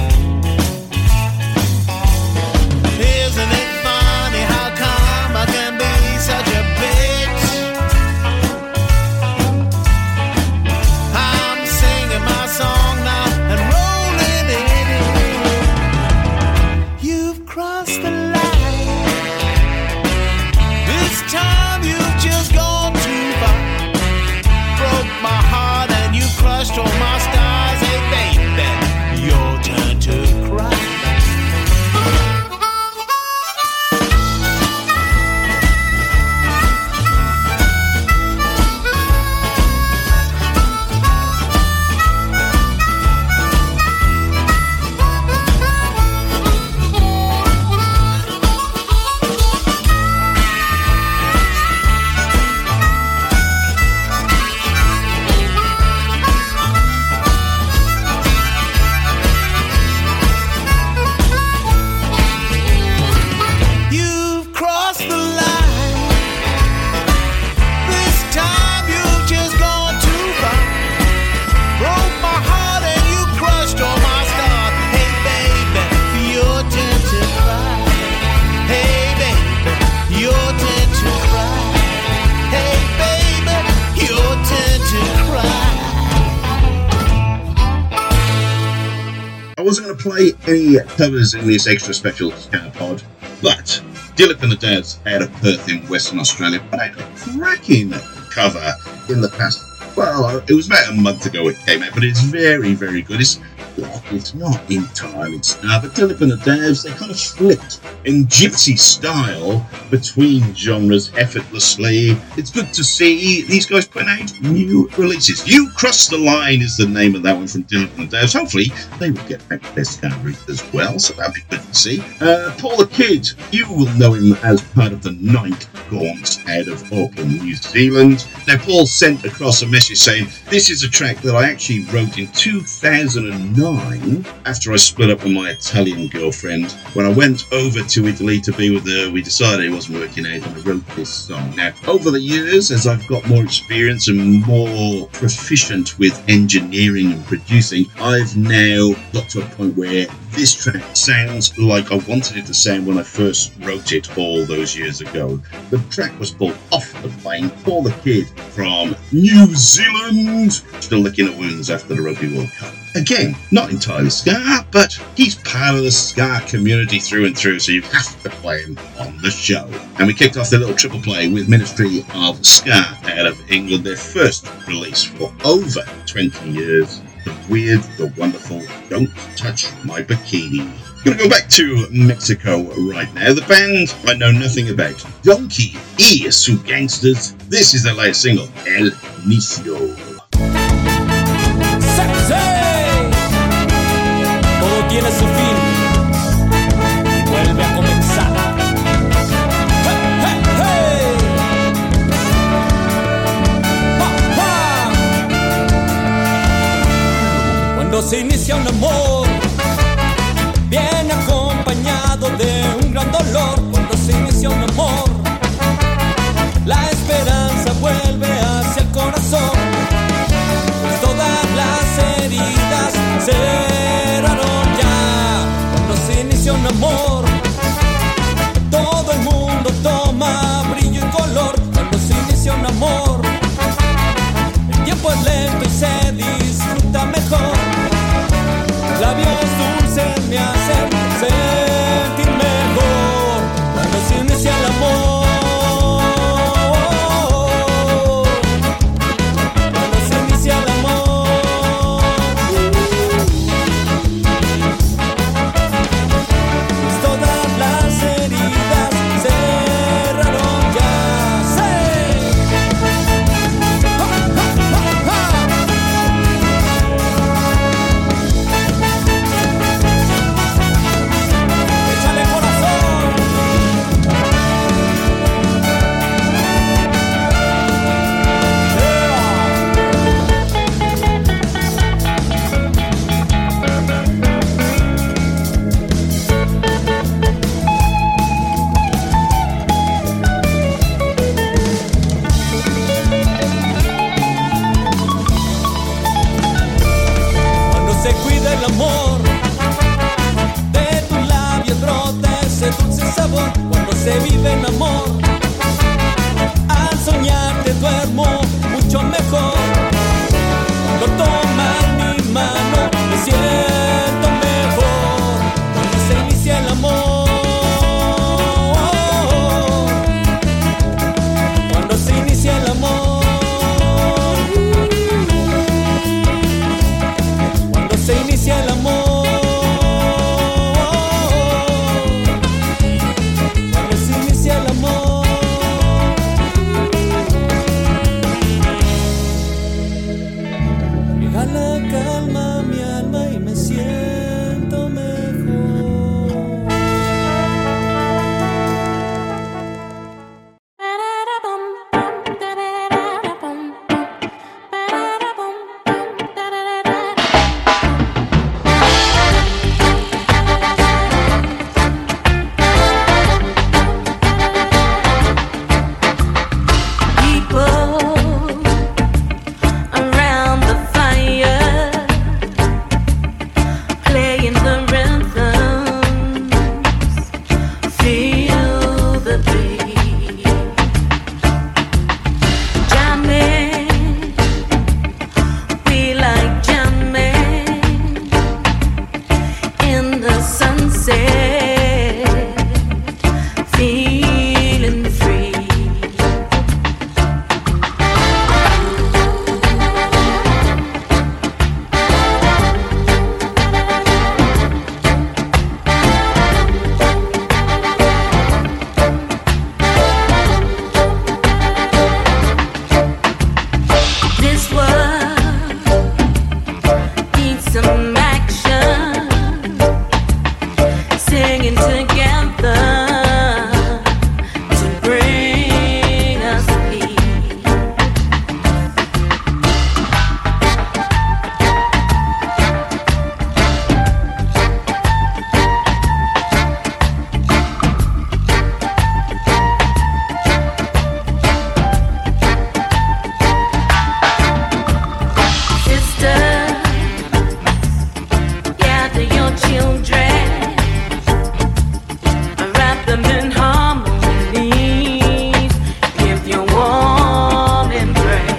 Isn't it funny how come I can be such a bitch? I'm singing my song now and rolling it in. You've crossed the line. This time you've just gone too far. Broke my heart and you crushed all my stars. Hey, baby, your turn to cry. You've crossed the line. This time you've just gone too far. Broke my heart and you crushed all my stars. Hey, baby, your turn to cry. Hey, baby, your turn to cry. Hey, baby, your turn to cry. I wasn't going to play any covers in this extra special kind of pod, but Dilip and the Dads out of Perth in Western Australia put out a cracking cover in the past. Well, it was about a month ago it came out, but it's very, very good. It's like it's not entirely star, but Dilip and the Dads, they kind of flipped in gypsy style between genres effortlessly. It's good to see these guys putting out new releases. You Cross the Line is the name of that one from Dilip and the Dads. Hopefully they will get back to their star route as well, so that'd be good to see. Uh, Paul the Kid, you will know him as part of the Ninth Gaunt out of Auckland, New Zealand. Now, Paul sent across a message saying, this is a track that I actually wrote in two thousand nine after I split up with my Italian girlfriend. When I went over to Italy to be with her, we decided it wasn't working out and I wrote this song. Now, over the years, as I've got more experience and more proficient with engineering and producing, I've now got to a point where This track sounds like I wanted it to sound when I first wrote it all those years ago. The track was pulled off the plane. Paul the Kid from New Zealand, still licking the wounds after the Rugby World Cup. Again, not entirely ska, but he's part of the ska community through and through, so you have to play him on the show. And we kicked off the little triple play with Ministry of Ska out of England, their first release for over twenty years. The weird, the wonderful, Don't Touch My Bikini. Gonna go back to Mexico right now. The band I know nothing about, Donkey y Su Gangsters. This is their latest single, El Inicio. Todo tiene su fin y vuelve a comenzar. Hey, hey, hey. Ha, ha. Cuando se inicia un amor, viene acompañado de un gran dolor. Cuando se inicia un amor, la esperanza vuelve hacia el corazón. Pues todas las heridas cerraron ya. Cuando se inicia un amor, todo el mundo toma brillo y color. Cuando se inicia un amor, el tiempo es lento y se disfruta mejor. Labios dulces me hacen sentir mejor. Cuando se inicia el amor, se vive en amor. Al soñar te duermo mucho mejor. Lo toma en mi mano, me siento mejor. Cuando se inicia el amor, cuando se inicia el amor, cuando se inicia el amor. El amor. rhythms and harmonies. Give your warm embrace.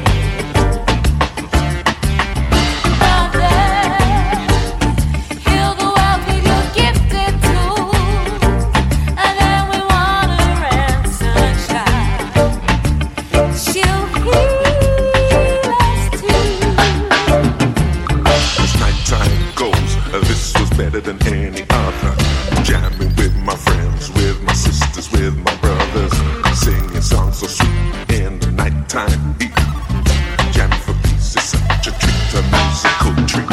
Better than any other. Jamming with my friends, with my sisters, with my brothers. Singing songs so sweet in the nighttime heat. Jamming for peace is such a treat, a musical treat.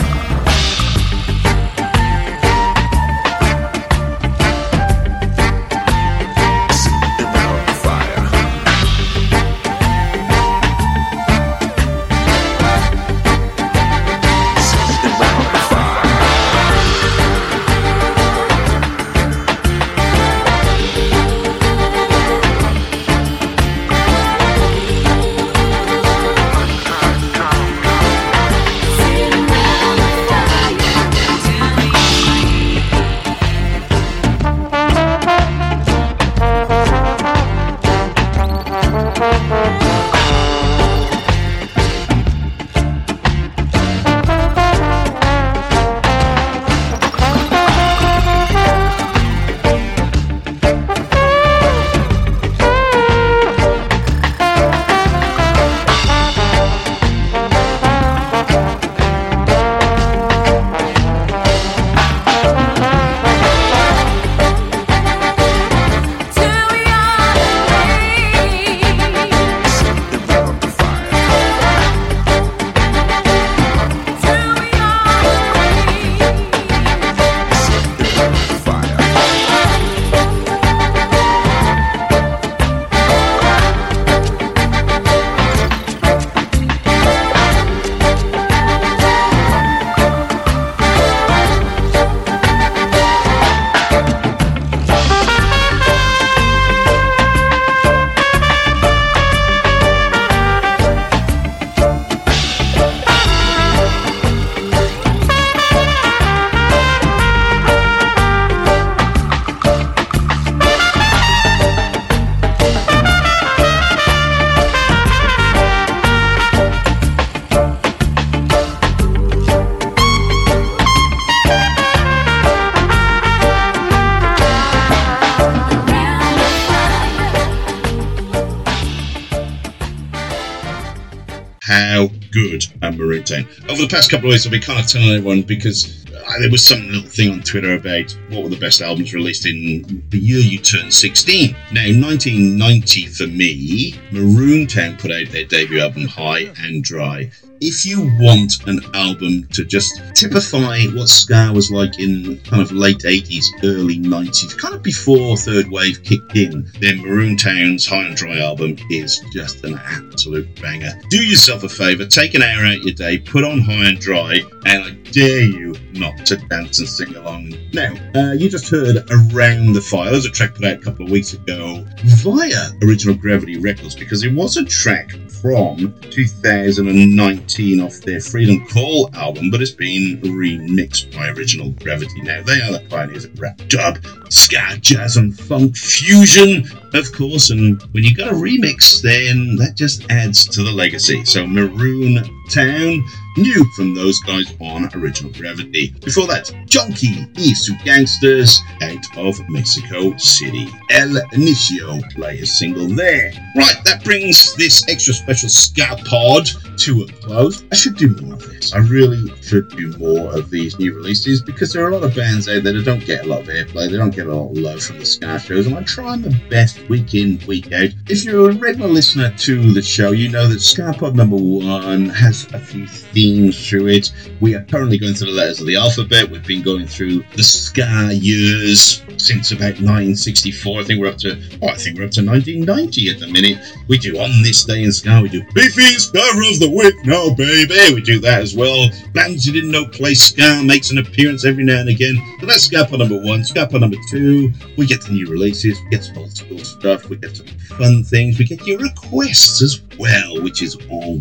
How good are Maroon Town? Over the past couple of weeks, I've been kind of telling everyone because uh, there was some little thing on Twitter about what were the best albums released in the year you turned sixteen. Now, nineteen ninety for me, Maroon Town put out their debut album High and Dry. If you want an album to just typify what ska was like in kind of late eighties, early nineties, kind of before Third Wave kicked in, then Maroon Town's High and Dry album is just an absolute banger. Do yourself a favour, take an hour out your day, put on High and Dry, and I dare you not to dance and sing along. Now, uh, you just heard Around the Fire. That was a track put out a couple of weeks ago via Original Gravity Records, because it was a track from two thousand nineteen off their Freedom Call album, but it's been remixed by Original Gravity. Now, they are the pioneers of rap, dub, ska, jazz and funk fusion, of course, and when you got a remix, then that just adds to the legacy. So Maroon Town, new from those guys on Original Gravity. Before that, Junkie Isu Gangsters out of Mexico City. El Inicio play a single there. Right, that brings this extra special ska pod to a close. I should do more of this. I really should do more of these new releases, because there are a lot of bands out there that don't get a lot of airplay, they don't get a lot of love from the ska shows, and I try my best week in, week out. If you're a regular listener to the show, you know that Ska Pod number one has a few themes through it. We are currently going through the letters of the alphabet. We've been going through the ska years since about nineteen sixty-four. I think we're up to, oh, I think we're up to nineteen ninety at the minute. We do On This Day in Ska. We do Beefy Ska of the Week now, baby. We do that as well. Bands you didn't know play ska makes an appearance every now and again. So that's Ska Pod number one. Ska Pod number two, we get the new releases, we get some old school stuff, we get some fun things, we get your requests as well, which is always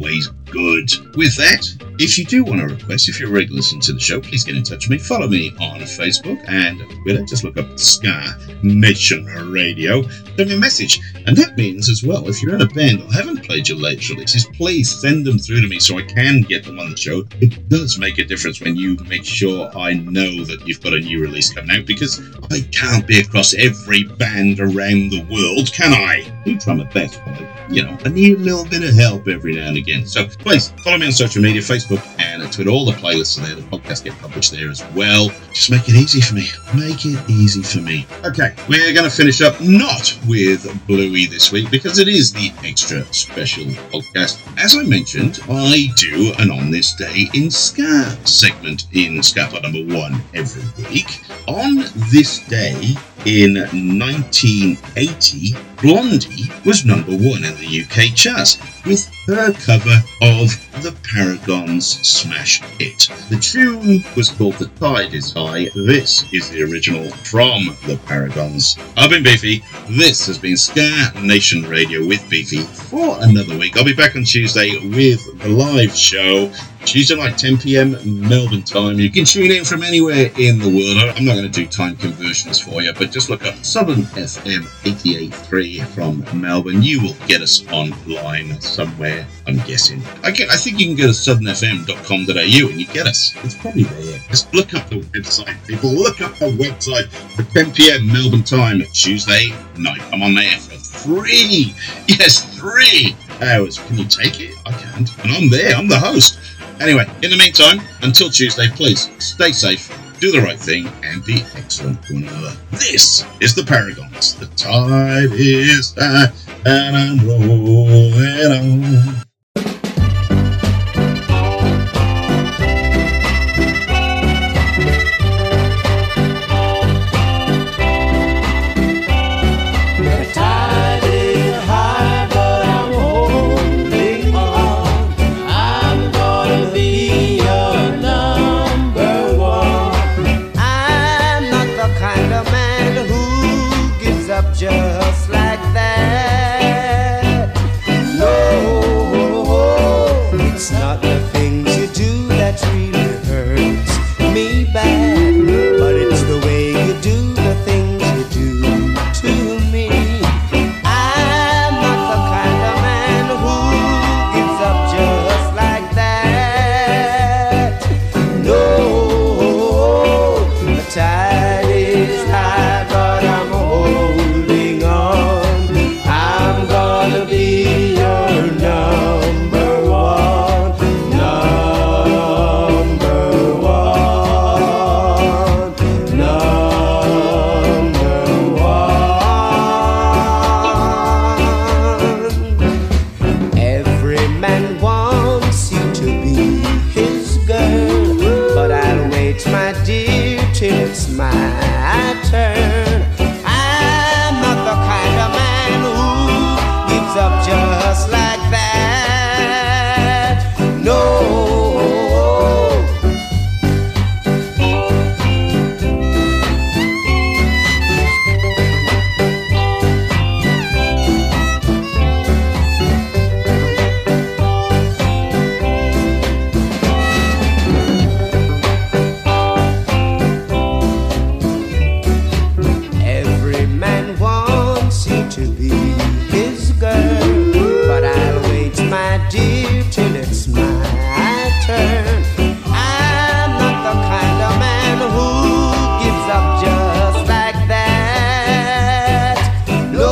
Good. With that, if you do want to request, if you're a regular listener to the show, please get in touch with me. Follow me on Facebook and Twitter. Just look up Ska Nation Radio. Send me a message. And that means as well, if you're in a band or haven't played your latest releases, please send them through to me so I can get them on the show. It does make a difference when you make sure I know that you've got a new release coming out, because I can't be across every band around the world, can I? I try my best, but I, you know, I need a little bit of help every now and again. So please follow me on social media, Facebook and Twitter. All the playlists are there. The podcasts get published there as well. Just make it easy for me. Make it easy for me. Okay, we're going to finish up not with Bluey this week, because it is the extra special podcast. As I mentioned, I do an On This Day in Ska segment in Ska Pod number one every week. On this day in nineteen eighty, Blondie was number one in the U K charts with her cover of the Paragons' smash hit. The tune was called The Tide Is High. This is the original from the Paragons. I've been Beefy. This has been Ska Nation Radio with Beefy for another week. I'll be back on Tuesday with the live show. Tuesday night, ten p.m. Melbourne time. You can tune in from anywhere in the world. I'm not going to do time conversions for you, but just look up Southern F M eighty-eight point three from Melbourne. You will get us online somewhere, I'm guessing. I, get, I think you can go to southern f m dot com dot a u and you get us. It's probably there. Just look up the website, people. Look up the website for ten p.m. Melbourne time, Tuesday night. I'm on there for three. Yes, three hours. Can you take it? I can't. And I'm there. I'm the host. Anyway, in the meantime, until Tuesday, please stay safe, do the right thing, and be excellent to one another. This is the Paragons. The tide is high, and I'm rolling on. Just like that. No, it's not the things you do that really hurts me bad, but it's the way you do the things you do to me. I'm not the kind of man who gives up just like that. No, the tide is high, but I'm holding on. I'm gonna be your number one, number one, number one. Every man wants you to be his girl, but I'll wait, my dear, till it's my turn. I'm not the kind of man who gives up just like that. No. Every man wants you to be his girl, but I'll wait, my dear, till it's my turn. I'm not the kind of man who gives up just like that. No,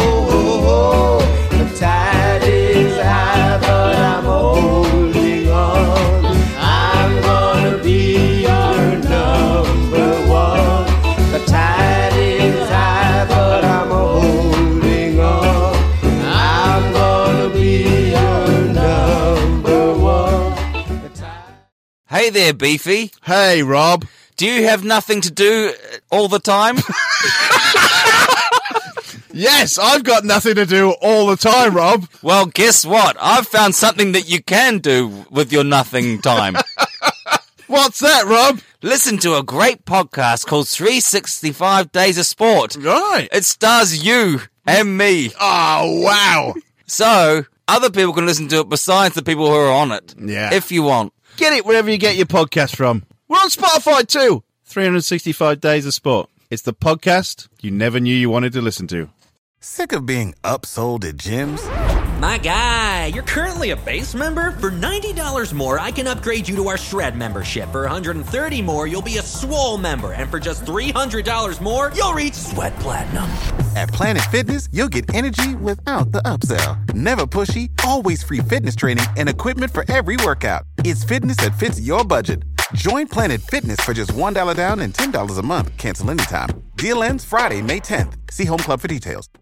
the tide is high, but I'm holding on. I'm gonna be your number one. The tide is high, but I'm holding on. I'm gonna be your number one. Hey there, Beefy. Hey, Rob. Do you have nothing to do all the time? Yes, I've got nothing to do all the time, Rob. Well, guess what? I've found something that you can do with your nothing time. What's that, Rob? Listen to a great podcast called three sixty-five Days of Sport. Right. It stars you and me. Oh, wow. So, other people can listen to it besides the people who are on it. Yeah. If you want. Get it wherever you get your podcast from. We're on Spotify too. three hundred sixty-five Days of Sport. It's the podcast you never knew you wanted to listen to. Sick of being upsold at gyms? My guy, you're currently a base member? For ninety dollars more, I can upgrade you to our Shred membership. For one hundred thirty dollars more, you'll be a Swole member. And for just three hundred dollars more, you'll reach Sweat Platinum. At Planet Fitness, you'll get energy without the upsell. Never pushy, always free fitness training and equipment for every workout. It's fitness that fits your budget. Join Planet Fitness for just one dollar down and ten dollars a month. Cancel anytime. Deal ends Friday, May tenth. See Home Club for details.